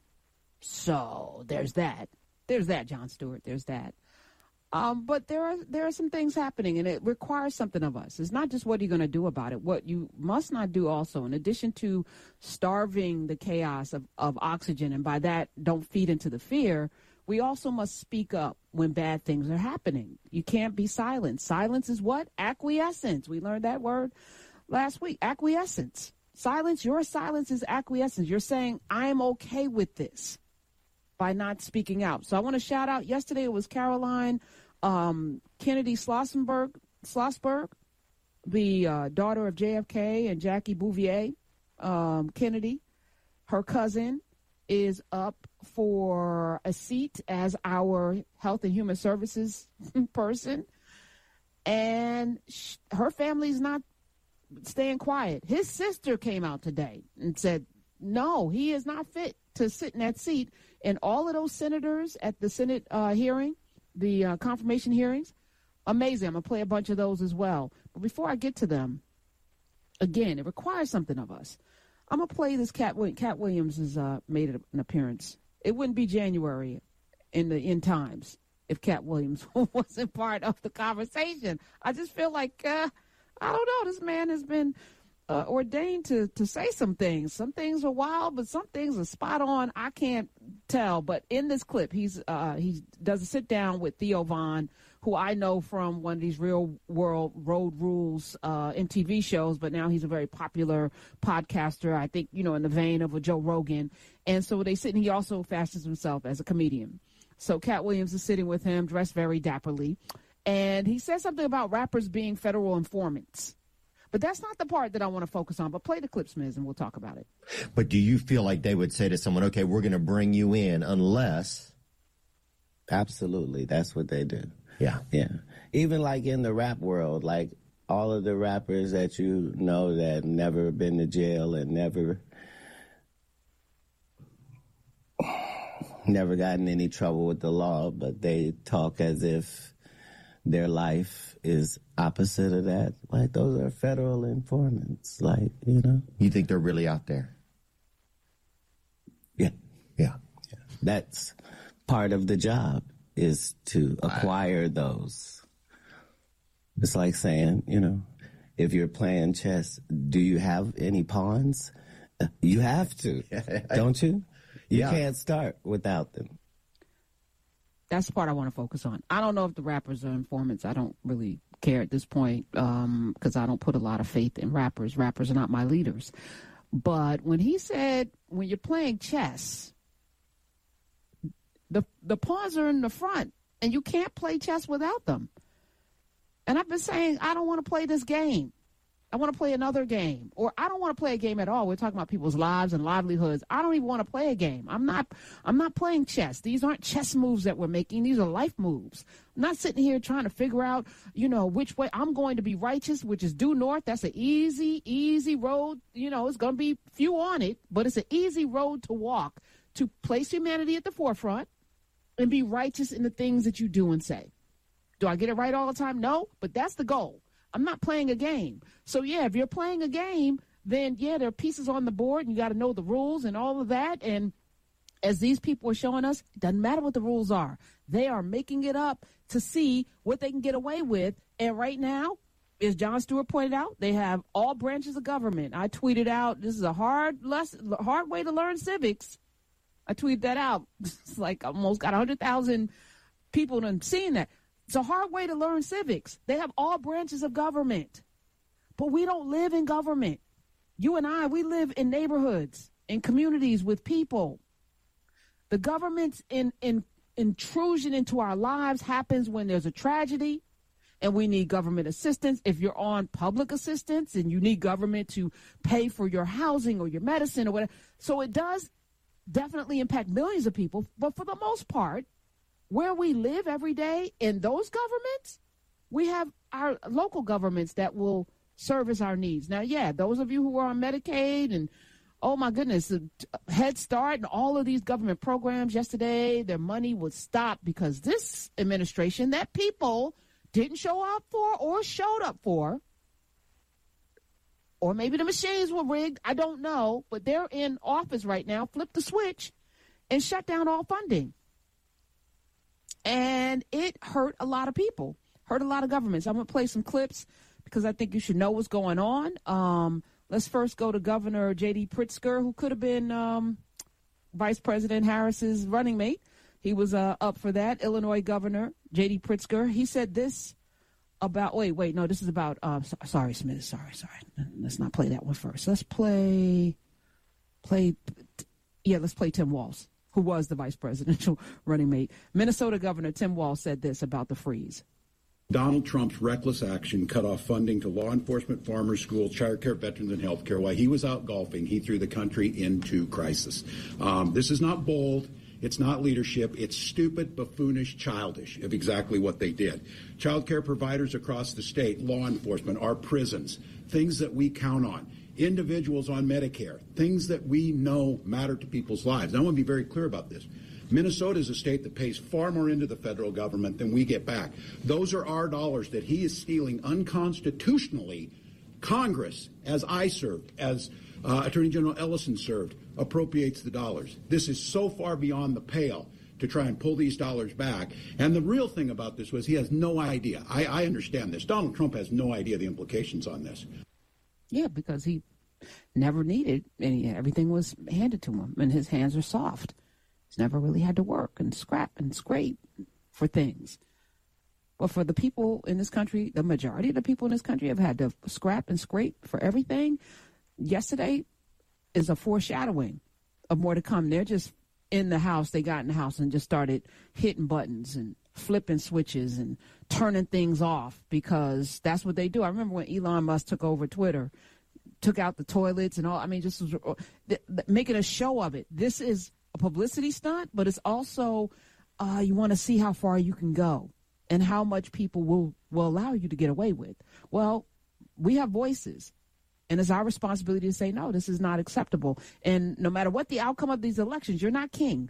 So there's that. There's that, Jon Stewart. There's that. Um, but there are there are some things happening, and it requires something of us. It's not just what are you going to do about it. What you must not do also, in addition to starving the chaos of, of oxygen, and by that don't feed into the fear, we also must speak up when bad things are happening. You can't be silent. Silence is what? Acquiescence. We learned that word last week. Acquiescence. Silence, your silence is acquiescence. You're saying, I am okay with this by not speaking out. So I want to shout out, yesterday it was Caroline um, Kennedy Schlossberg, Schlossberg, the uh, daughter of J F K and Jackie Bouvier um, Kennedy. Her cousin is up for a seat as our Health and Human Services person. And sh- her family's not staying quiet. His sister came out today and said, no, he is not fit to sit in that seat. And all of those senators at the Senate uh, hearing, the uh, confirmation hearings, amazing. I'm going to play a bunch of those as well. But before I get to them, again, it requires something of us. I'm going to play this. Cat, Cat Williams has uh, made an appearance. It wouldn't be January in the end times if Cat Williams wasn't part of the conversation. I just feel like, uh, I don't know, this man has been uh, ordained to, to say some things. Some things are wild, but some things are spot on. I can't tell. But in this clip, he's uh, he does a sit down with Theo Von, who I know from one of these Real World Road Rules uh, M T V shows, but now he's a very popular podcaster, I think, you know, in the vein of a Joe Rogan. And so they sit, and he also fashions himself as a comedian. So Cat Williams is sitting with him, dressed very dapperly. And he said something about rappers being federal informants. But that's not the part that I want to focus on. But play the clip, Smiz, and we'll talk about it. But do you feel like they would say to someone, okay, we're going to bring you in unless... Absolutely. That's what they do. Yeah. Yeah. Even like in the rap world, like all of the rappers that you know that never been to jail and never... never gotten any trouble with the law, but they talk as if their life is opposite of that. Like, those are federal informants, like, you know. You think they're really out there? Yeah. Yeah. yeah. That's part of the job, is to acquire those. It's like saying, you know, if you're playing chess, do you have any pawns? You have to, don't you? You yeah. can't start without them. That's the part I want to focus on. I don't know if the rappers are informants. I don't really care at this point um, because I don't put a lot of faith in rappers. Rappers are not my leaders. But when he said, when you're playing chess, the the pawns are in the front, and you can't play chess without them. And I've been saying, I don't want to play this game. I want to play another game, or I don't want to play a game at all. We're talking about people's lives and livelihoods. I don't even want to play a game. I'm not, I'm not playing chess. These aren't chess moves that we're making. These are life moves. I'm not sitting here trying to figure out, you know, which way I'm going to be righteous, which is due north. That's an easy, easy road. You know, it's going to be few on it, but it's an easy road to walk to place humanity at the forefront and be righteous in the things that you do and say. Do I get it right all the time? No, but that's the goal. I'm not playing a game. So, yeah, if you're playing a game, then, yeah, there are pieces on the board, and you got to know the rules and all of that. And as these people are showing us, it doesn't matter what the rules are. They are making it up to see what they can get away with. And right now, as Jon Stewart pointed out, they have all branches of government. I tweeted out, this is a hard, less, hard way to learn civics. I tweeted that out. It's like almost got one hundred thousand people done seen that. It's a hard way to learn civics. They have all branches of government, but we don't live in government. You and I, we live in neighborhoods, in communities with people. The government's in, in, intrusion into our lives happens when there's a tragedy and we need government assistance. If you're on public assistance and you need government to pay for your housing or your medicine or whatever. So it does definitely impact millions of people, but for the most part, where we live every day in those governments, we have our local governments that will service our needs. Now, yeah, those of you who are on Medicaid and, oh, my goodness, Head Start and all of these government programs yesterday, their money was stopped because this administration that people didn't show up for or showed up for, or maybe the machines were rigged, I don't know, but they're in office right now, flip the switch and shut down all funding. And it hurt a lot of people, hurt a lot of governments. I'm going to play some clips because I think you should know what's going on. Um, let's first go to Governor J D Pritzker, who could have been um, Vice President Harris's running mate. He was uh, up for that. Illinois Governor J D Pritzker. He said this about, wait, wait, no, this is about, uh, so, sorry, Smith, sorry, sorry. Let's not play that one first. Let's play, play, yeah, let's play Tim Walz, who was the vice presidential running mate. Minnesota Governor Tim Walz said this about the freeze. Donald Trump's reckless action cut off funding to law enforcement, farmers, schools, child care, veterans, and health care. While he was out golfing, he threw the country into crisis. Um, this is not bold. It's not leadership. It's stupid, buffoonish, childish of exactly what they did. Child care providers across the state, law enforcement, our prisons, things that we count on. Individuals on Medicare, things that we know matter to people's lives. And I want to be very clear about this. Minnesota is a state that pays far more into the federal government than we get back. Those are our dollars that he is stealing unconstitutionally. Congress, as I served, as uh, Attorney General Ellison served, appropriates the dollars. This is so far beyond the pale to try and pull these dollars back. And the real thing about this was he has no idea. I, I understand this. Donald Trump has no idea the implications on this. Yeah, because he never needed any, everything was handed to him, and his hands are soft. He's never really had to work and scrap and scrape for things. But for the people in this country, the majority of the people in this country have had to scrap and scrape for everything. Yesterday is a foreshadowing of more to come. They're just in the house. They got in the house and just started hitting buttons and flipping switches and turning things off, because that's what they do. I remember when Elon Musk took over Twitter, took out the toilets and all. I mean, just was uh, th- th- making a show of it. This is a publicity stunt, but it's also uh, you want to see how far you can go and how much people will, will allow you to get away with. Well, we have voices, and it's our responsibility to say, no, this is not acceptable. And no matter what the outcome of these elections, you're not king.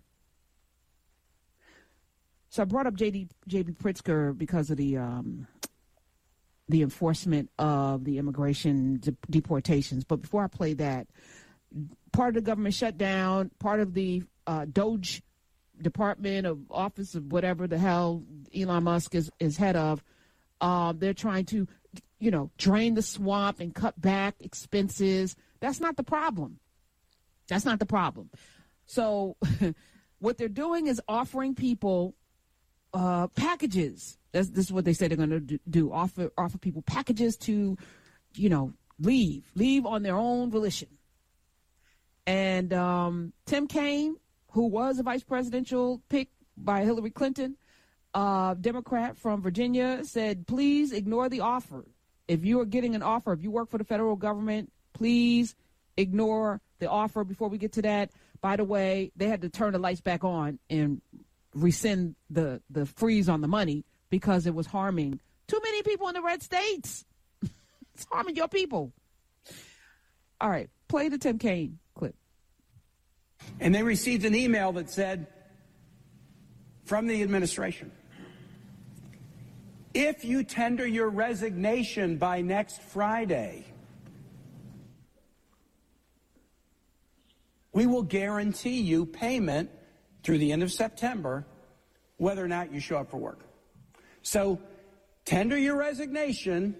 So I brought up J D J B Pritzker because of the um, the enforcement of the immigration de- deportations. But before I play that, part of the government shutdown, part of the uh, Doge Department of Office of whatever the hell Elon Musk is, is head of, uh, they're trying to, you know, drain the swamp and cut back expenses. That's not the problem. That's not the problem. So what they're doing is offering people uh, packages. That's, this is what they say they're going to do, offer offer people packages to, you know, leave, leave on their own volition. And um, Tim Kaine, who was a vice presidential pick by Hillary Clinton, uh, Democrat from Virginia, said, please ignore the offer. If you are getting an offer, if you work for the federal government, please ignore the offer. Before we get to that, by the way, they had to turn the lights back on and rescind the, the freeze on the money because it was harming too many people in the red states. It's harming your people. All right, play the Tim Kaine clip. And they received an email that said, from the administration, if you tender your resignation by next Friday, we will guarantee you payment through the end of September, whether or not you show up for work. So tender your resignation,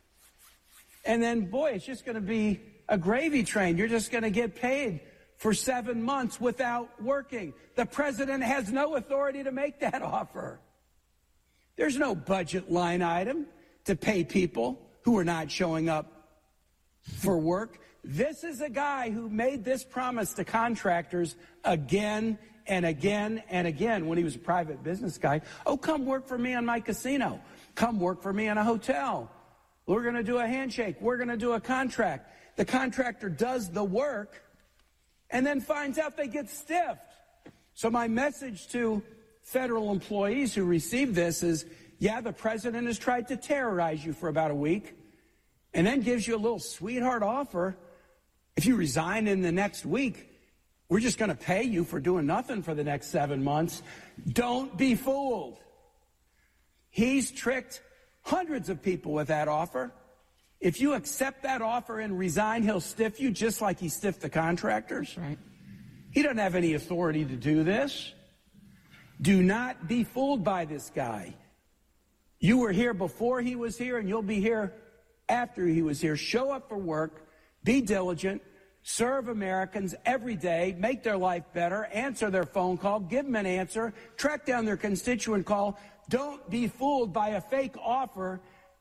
and then, boy, it's just going to be a gravy train. You're just going to get paid for seven months without working. The president has no authority to make that offer. There's no budget line item to pay people who are not showing up for work. This is a guy who made this promise to contractors again and again and again when he was a private business guy. Oh, come work for me on my casino. Come work for me on a hotel. We're going to do a handshake. We're going to do a contract. The contractor does the work and then finds out they get stiffed. So my message to federal employees who receive this is, yeah, the president has tried to terrorize you for about a week and then gives you a little sweetheart offer. If you resign in the next week, we're just going to pay you for doing nothing for the next seven months. Don't be fooled. He's tricked hundreds of people with that offer. If you accept that offer and resign, he'll stiff you just like he stiffed the contractors. Right. He doesn't have any authority to do this. Do not be fooled by this guy. You were here before he was here, and you'll be here after he was here. Show up for work. Be diligent. Serve Americans every day. Make their life better. Answer their phone call. Give them an answer. Track down their constituent call. Don't be fooled by a fake offer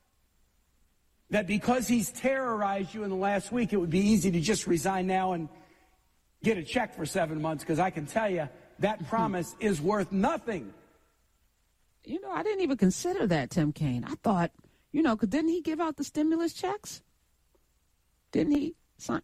that because he's terrorized you in the last week, it would be easy to just resign now and get a check for seven months, because I can tell you that promise is worth nothing. You know, I didn't even consider that, Tim Kaine. I thought, you know, because didn't he give out the stimulus checks? Didn't he? Sign?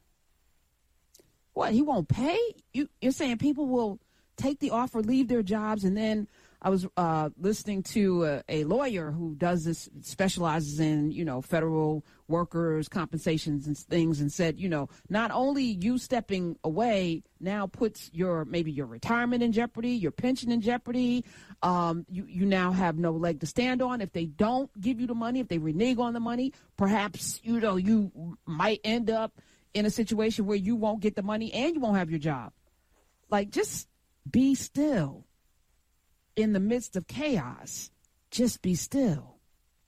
What, he won't pay? You, you're saying people will take the offer, leave their jobs, and then I was uh, listening to a, a lawyer who does this, specializes in, you know, federal workers' compensations and things, and said, you know, not only you stepping away now puts your, maybe your retirement in jeopardy, your pension in jeopardy. Um, you, you now have no leg to stand on. If they don't give you the money, if they renege on the money, perhaps, you know, you might end up in a situation where you won't get the money and you won't have your job. Like, just be still. In the midst of chaos, just be still.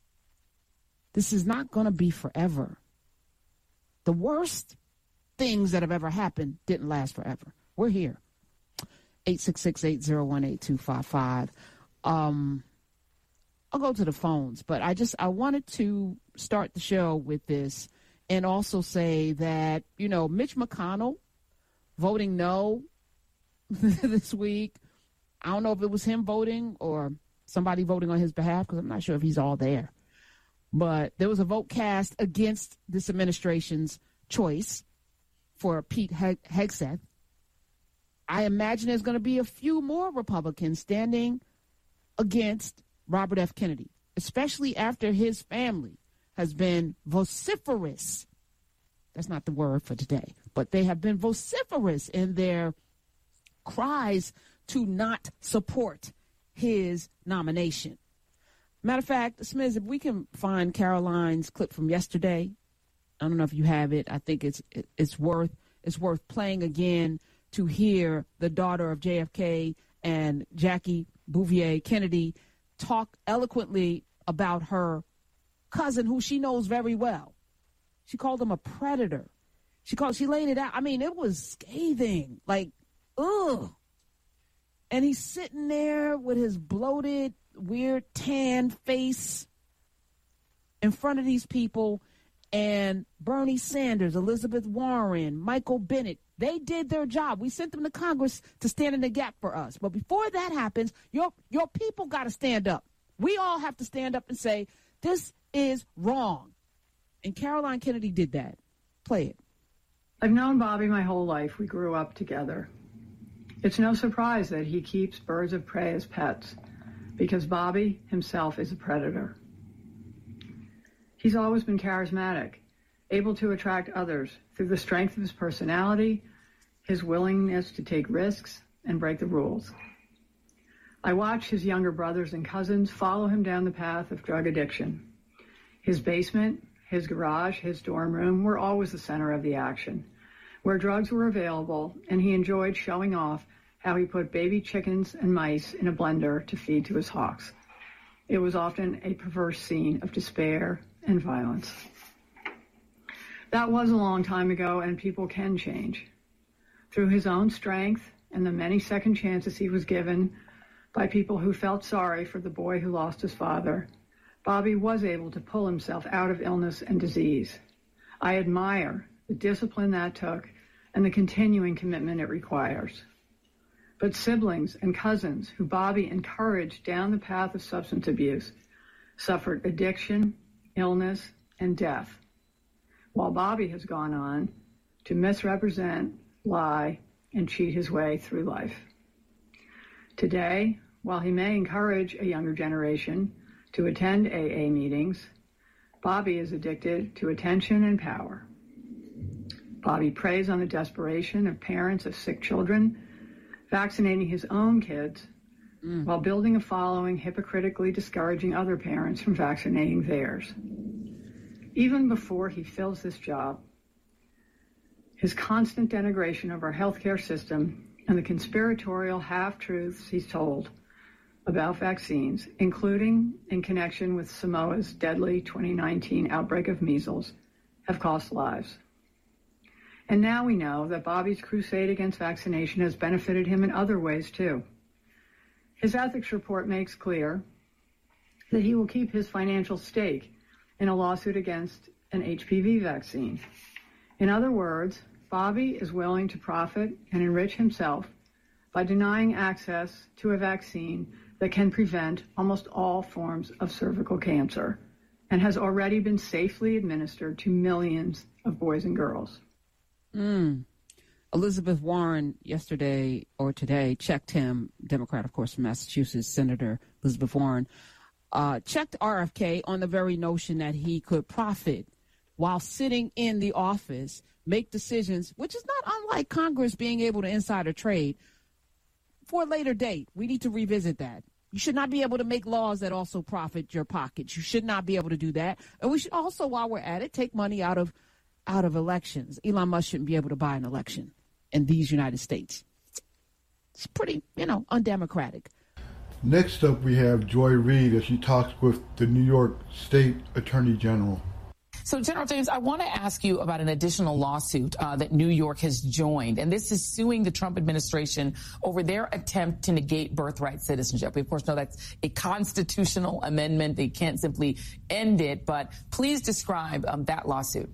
This is not going to be forever. The worst things that have ever happened didn't last forever. We're here. eight six six, eight zero one, eight two five five. Um, I'll go to the phones, but I just, I wanted to start the show with this and also say that, you know, Mitch McConnell voting no this week, I don't know if it was him voting or somebody voting on his behalf, because I'm not sure if he's all there. But there was a vote cast against this administration's choice for Pete Hegseth. I imagine there's going to be a few more Republicans standing against Robert F. Kennedy, especially after his family has been vociferous. That's not the word for today, but they have been vociferous in their cries to not support his nomination. Matter of fact, Smiz, if we can find Caroline's clip from yesterday, I don't know if you have it. I think it's it's worth it's worth playing again to hear the daughter of J F K and Jackie Bouvier Kennedy talk eloquently about her cousin, who she knows very well. She called him a predator. She called, she laid it out. I mean, it was scathing, like, ugh. And he's sitting there with his bloated, weird, tan face in front of these people. And Bernie Sanders, Elizabeth Warren, Michael Bennet, they did their job. We sent them to Congress to stand in the gap for us. But before that happens, your your people got to stand up. We all have to stand up and say, this is wrong. And Caroline Kennedy did that. Play it. I've known Bobby my whole life. We grew up together. It's no surprise that he keeps birds of prey as pets, because Bobby himself is a predator. He's always been charismatic, able to attract others through the strength of his personality, his willingness to take risks and break the rules. I watch his younger brothers and cousins follow him down the path of drug addiction. His basement, his garage, his dorm room were always the center of the action, where drugs were available, and he enjoyed showing off how he put baby chickens and mice in a blender to feed to his hawks. It was often a perverse scene of despair and violence. That was a long time ago, and people can change. Through his own strength and the many second chances he was given by people who felt sorry for the boy who lost his father, Bobby was able to pull himself out of illness and disease. I admire the discipline that took and the continuing commitment it requires. But siblings and cousins who Bobby encouraged down the path of substance abuse suffered addiction, illness, and death, while Bobby has gone on to misrepresent, lie, and cheat his way through life. Today, while he may encourage a younger generation to attend A A meetings, Bobby is addicted to attention and power. Bobby preys on the desperation of parents of sick children, vaccinating his own kids, mm. while building a following hypocritically discouraging other parents from vaccinating theirs. Even before he fills this job, his constant denigration of our healthcare system and the conspiratorial half-truths he's told about vaccines, including in connection with Samoa's deadly twenty nineteen outbreak of measles, have cost lives. And now we know that Bobby's crusade against vaccination has benefited him in other ways, too. His ethics report makes clear that he will keep his financial stake in a lawsuit against an H P V vaccine. In other words, Bobby is willing to profit and enrich himself by denying access to a vaccine that can prevent almost all forms of cervical cancer and has already been safely administered to millions of boys and girls. Mm. Elizabeth Warren yesterday or today checked him, Democrat, of course, from Massachusetts, Senator Elizabeth Warren, uh, checked R F K on the very notion that he could profit while sitting in the office, make decisions, which is not unlike Congress being able to insider trade. For a later date, we need to revisit that. You should not be able to make laws that also profit your pockets. You should not be able to do that. And we should also, while we're at it, take money out of out of elections. Elon Musk shouldn't be able to buy an election in these United States. It's pretty, you know, undemocratic. Next up, we have Joy Reid as she talks with the New York State Attorney General. So, General James, I want to ask you about an additional lawsuit uh, that New York has joined, and this is suing the Trump administration over their attempt to negate birthright citizenship. We, of course, know that's a constitutional amendment. They can't simply end it, but please describe um, that lawsuit.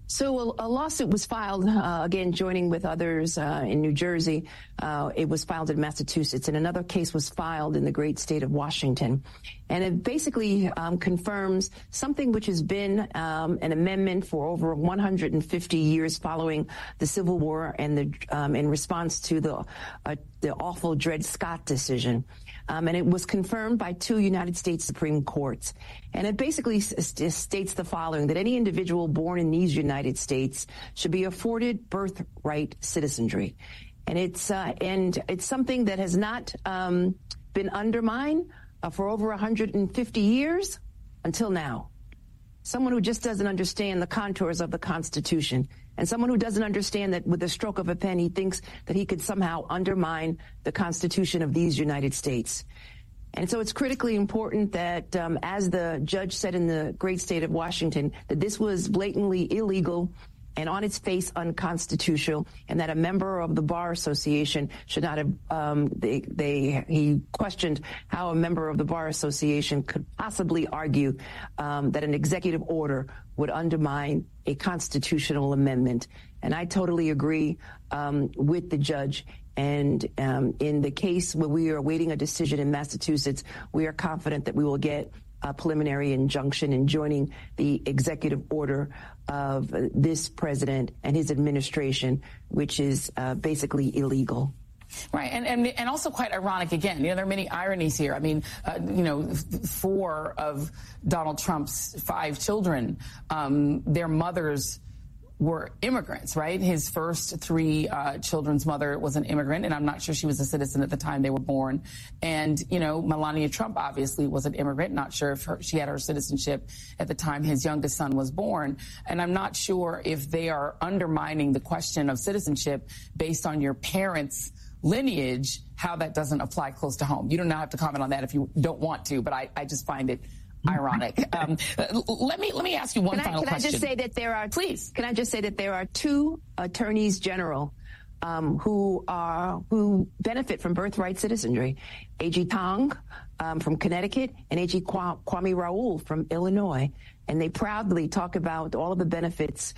So a, a lawsuit was filed, uh, again, joining with others uh, in New Jersey. Uh, it was filed in Massachusetts, and another case was filed in the great state of Washington. And it basically um, confirms something which has been um, an amendment for over one hundred fifty years following the Civil War and the um, in response to the uh, the awful Dred Scott decision. Um, and it was confirmed by two United States Supreme Courts. And it basically s- states the following, that any individual born in these United States should be afforded birthright citizenry. And it's uh, and it's something that has not um, been undermined uh, for over one hundred fifty years until now. Someone who just doesn't understand the contours of the Constitution, and someone who doesn't understand that with the stroke of a pen, he thinks that he could somehow undermine the Constitution of these United States. And so it's critically important that, um, as the judge said in the great state of Washington, that this was blatantly illegal and on its face unconstitutional, and that a member of the Bar Association should not have, um, they, they, he questioned how a member of the Bar Association could possibly argue um, that an executive order would undermine a constitutional amendment. And I totally agree um, with the judge. And um, in the case where we are awaiting a decision in Massachusetts, we are confident that we will get a preliminary injunction in joining the executive order of this president and his administration, which is uh, basically illegal. Right, and, and and also quite ironic again. You know, there are many ironies here. I mean, uh, you know, four of Donald Trump's five children, um, their mothers were immigrants, right? His first three uh, children's mother was an immigrant, and I'm not sure she was a citizen at the time they were born. And, you know, Melania Trump obviously was an immigrant, not sure if her, she had her citizenship at the time his youngest son was born. And I'm not sure if they are undermining the question of citizenship based on your parents' lineage, how that doesn't apply close to home. You do not have to comment on that if you don't want to, but I, I just find it ironic. Um, let me let me ask you one can final I, can question. Can I just say that there are please? Can I just say that there are two attorneys general um, who are who benefit from birthright citizenry: A G Tong um, from Connecticut and A G Kwame Raoul from Illinois, and they proudly talk about all of the benefits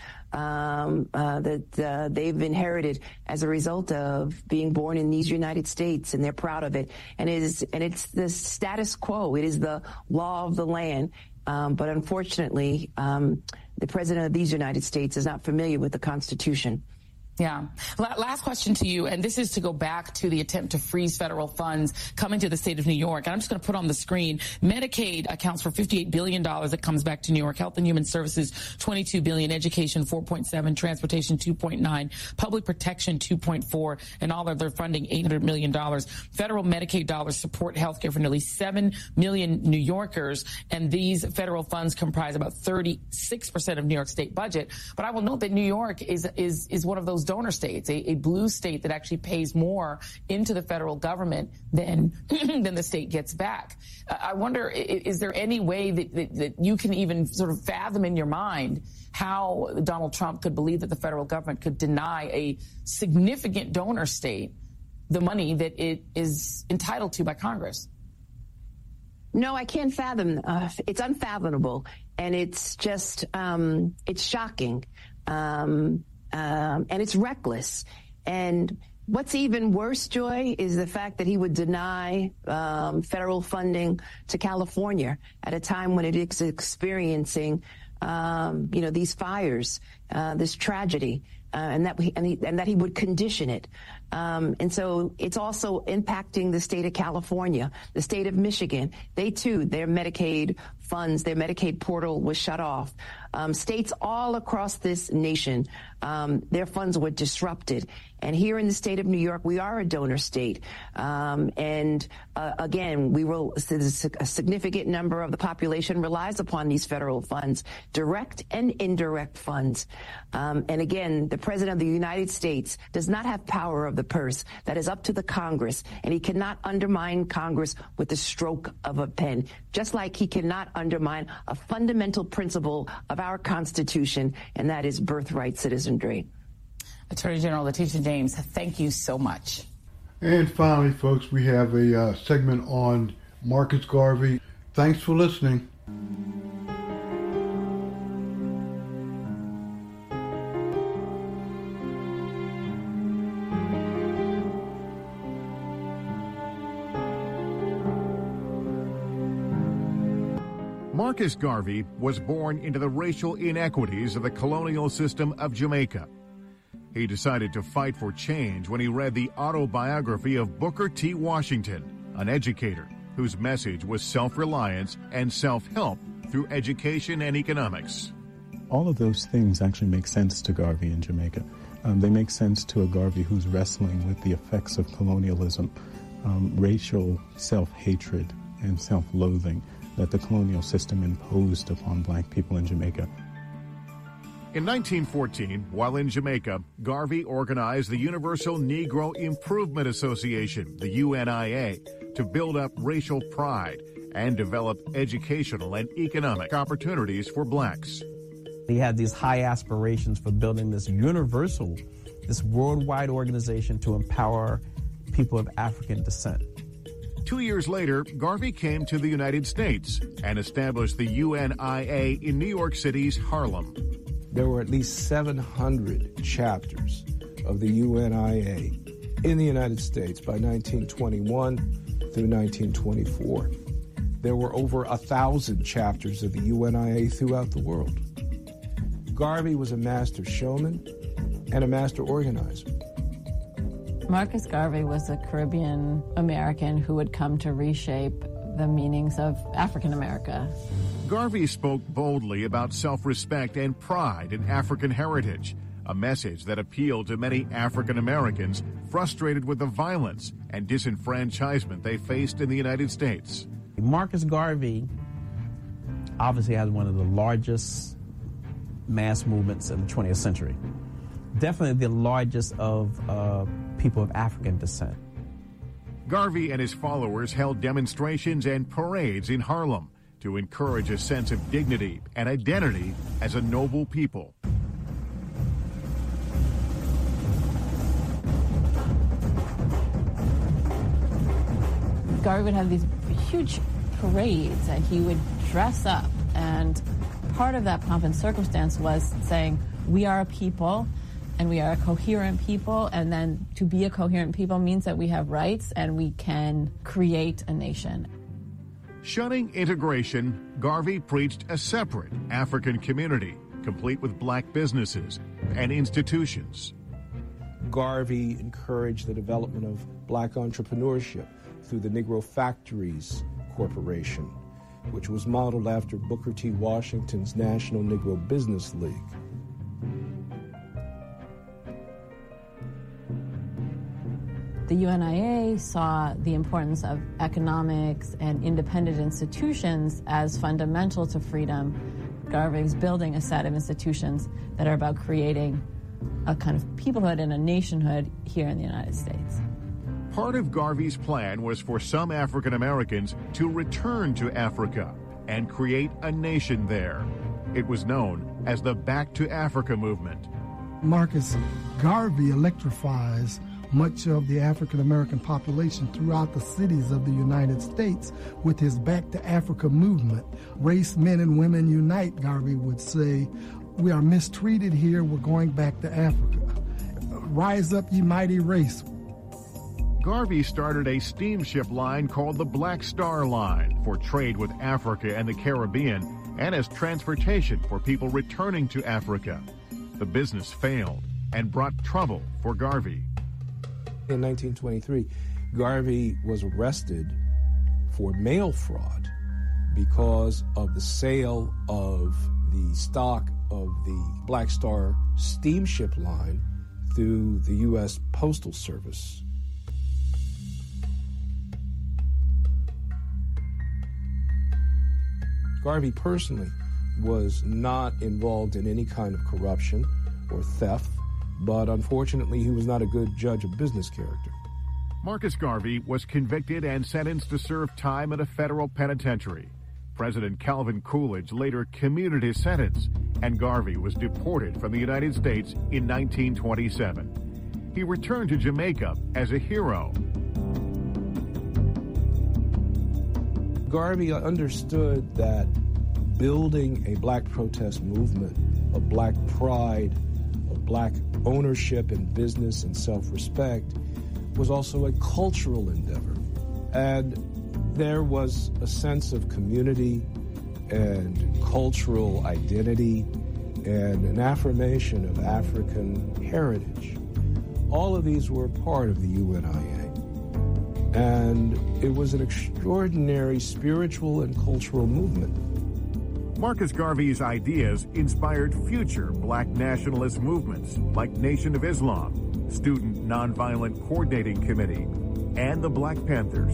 um, uh, that uh, they've inherited as a result of being born in these United States, and they're proud of it. And it is, and it's the status quo. It is the law of the land. Um, but unfortunately, um, the president of these United States is not familiar with the Constitution. Yeah. Last question to you, and this is to go back to the attempt to freeze federal funds coming to the state of New York. And I'm just going to put on the screen, Medicaid accounts for fifty-eight billion dollars that comes back to New York. Health and Human Services, twenty-two billion dollars. Education, four point seven. Transportation, two point nine. Public protection, two point four. And all of their funding, eight hundred million dollars. Federal Medicaid dollars support health care for nearly seven million New Yorkers. And these federal funds comprise about thirty-six percent of New York state budget. But I will note that New York is, is, is one of those donor states, a, a blue state that actually pays more into the federal government than than the state gets back. Uh, I wonder, is, is there any way that, that, that you can even sort of fathom in your mind how Donald Trump could believe that the federal government could deny a significant donor state the money that it is entitled to by Congress? No, I can't fathom. Uh, it's unfathomable, and it's just um, it's shocking. Um, Um, and it's reckless. And what's even worse, Joy, is the fact that he would deny um, federal funding to California at a time when it is experiencing, um, you know, these fires, uh, this tragedy, uh, and that we, and, he, and that he would condition it. Um, and so it's also impacting the state of California, the state of Michigan. They too, their Medicaid funds, their Medicaid portal was shut off. Um, states all across this nation, um, their funds were disrupted. And here in the state of New York, we are a donor state. Um, and uh, again, we will, a significant number of the population relies upon these federal funds, direct and indirect funds. Um, and again, the president of the United States does not have power of the purse. That is up to the Congress, and he cannot undermine Congress with the stroke of a pen, just like he cannot undermine a fundamental principle of our Constitution, and that is birthright citizenry. Attorney General Letitia James, thank you so much. And finally, folks, we have a uh, segment on Marcus Garvey. Thanks for listening. Marcus Garvey was born into the racial inequities of the colonial system of Jamaica. He decided to fight for change when he read the autobiography of Booker T. Washington, an educator whose message was self-reliance and self-help through education and economics. All of those things actually make sense to Garvey in Jamaica. Um, they make sense to a Garvey who's wrestling with the effects of colonialism, um, racial self-hatred and self-loathing that the colonial system imposed upon black people in Jamaica. In nineteen fourteen, while in Jamaica, Garvey organized the Universal Negro Improvement Association, the U N I A, to build up racial pride and develop educational and economic opportunities for blacks. He had these high aspirations for building this universal, this worldwide organization to empower people of African descent. Two years later, Garvey came to the United States and established the U N I A in New York City's Harlem. There were at least seven hundred chapters of the U N I A in the United States by nineteen twenty-one through nineteen twenty-four. There were over a thousand chapters of the U N I A throughout the world. Garvey was a master showman and a master organizer. Marcus Garvey was a Caribbean American who would come to reshape the meanings of African America. Garvey spoke boldly about self-respect and pride in African heritage, a message that appealed to many African Americans frustrated with the violence and disenfranchisement they faced in the United States. Marcus Garvey obviously has one of the largest mass movements in the twentieth century. Definitely the largest of uh, people of African descent. Garvey and his followers held demonstrations and parades in Harlem to encourage a sense of dignity and identity as a noble people. Garvey would have these huge parades and he would dress up, and part of that pomp and circumstance was saying, we are a people and we are a coherent people, and then to be a coherent people means that we have rights and we can create a nation. Shunning integration, Garvey preached a separate African community, complete with black businesses and institutions. Garvey encouraged the development of black entrepreneurship through the Negro Factories Corporation, which was modeled after Booker T. Washington's National Negro Business League. The U N I A saw the importance of economics and independent institutions as fundamental to freedom. Garvey's building a set of institutions that are about creating a kind of peoplehood and a nationhood here in the United States. Part of Garvey's plan was for some African Americans to return to Africa and create a nation there. It was known as the Back to Africa movement. Marcus Garvey electrifies much of the African American population throughout the cities of the United States with his Back to Africa movement. Race, men, and women unite, Garvey would say. We are mistreated here, we're going back to Africa. Rise up, ye mighty race. Garvey started a steamship line called the Black Star Line for trade with Africa and the Caribbean, and as transportation for people returning to Africa. The business failed and brought trouble for Garvey. In nineteen twenty-three, Garvey was arrested for mail fraud because of the sale of the stock of the Black Star steamship line through the U S Postal Service. Garvey personally was not involved in any kind of corruption or theft, but unfortunately he was not a good judge of business character. Marcus Garvey was convicted and sentenced to serve time in a federal penitentiary. President Calvin Coolidge later commuted his sentence, and Garvey was deported from the United States in nineteen twenty-seven. He returned to Jamaica as a hero. Garvey understood that building a black protest movement of black pride, of black ownership in business and self-respect was also a cultural endeavor. And there was a sense of community and cultural identity and an affirmation of African heritage. All of these were part of the U N I A. And it was an extraordinary spiritual and cultural movement. Marcus Garvey's ideas inspired future black nationalist movements like Nation of Islam, Student Nonviolent Coordinating Committee, and the Black Panthers.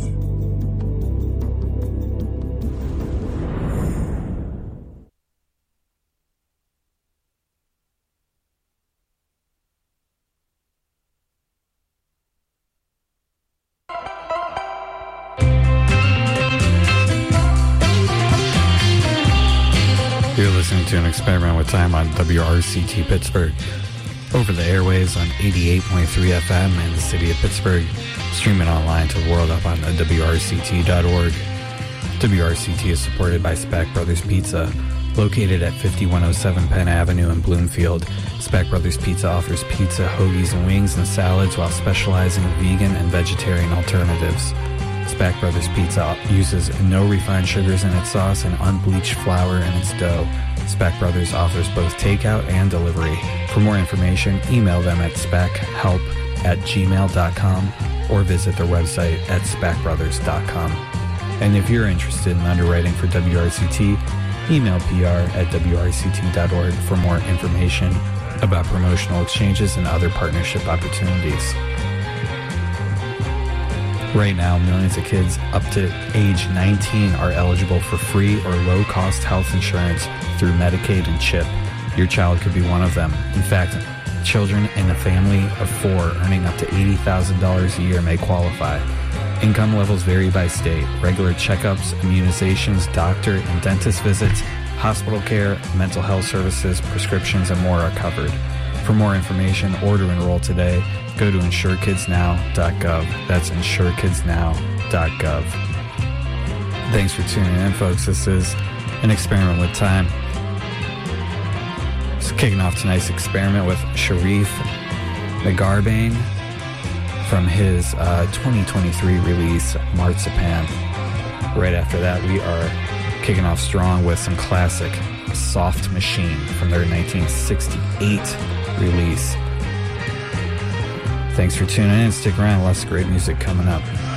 You're listening to An Experiment with Time on W R C T Pittsburgh. Over the airways on eighty-eight point three F M in the city of Pittsburgh. Streaming online to the world up on W R C T dot org. W R C T is supported by Spack Brothers Pizza. Located at fifty-one oh seven Penn Avenue in Bloomfield, Spack Brothers Pizza offers pizza, hoagies, and wings and salads while specializing in vegan and vegetarian alternatives. Spack Brothers Pizza uses no refined sugars in its sauce and unbleached flour in its dough. Spack Brothers offers both takeout and delivery. For more information, email them at spackhelp at gmail dot com or visit their website at spack brothers dot com. And if you're interested in underwriting for W R C T, email P R at W R C T dot org for more information about promotional exchanges and other partnership opportunities. Right now, millions of kids up to age nineteen are eligible for free or low-cost health insurance through Medicaid and CHIP. Your child could be one of them. In fact, children in a family of four earning up to eighty thousand dollars a year may qualify. Income levels vary by state. Regular checkups, immunizations, doctor and dentist visits, hospital care, mental health services, prescriptions, and more are covered. For more information or to enroll today, go to insure kids now dot gov. That's insure kids now dot gov. Thanks for tuning in, folks. This is An Experiment with Time. Just kicking off tonight's experiment with Sharif Megharbane from his uh, twenty twenty-three release, Marzipan. Right after that, we are kicking off strong with some classic Soft Machine from their nineteen sixty-eight release. Thanks for tuning in. Stick around. Lots of great music coming up.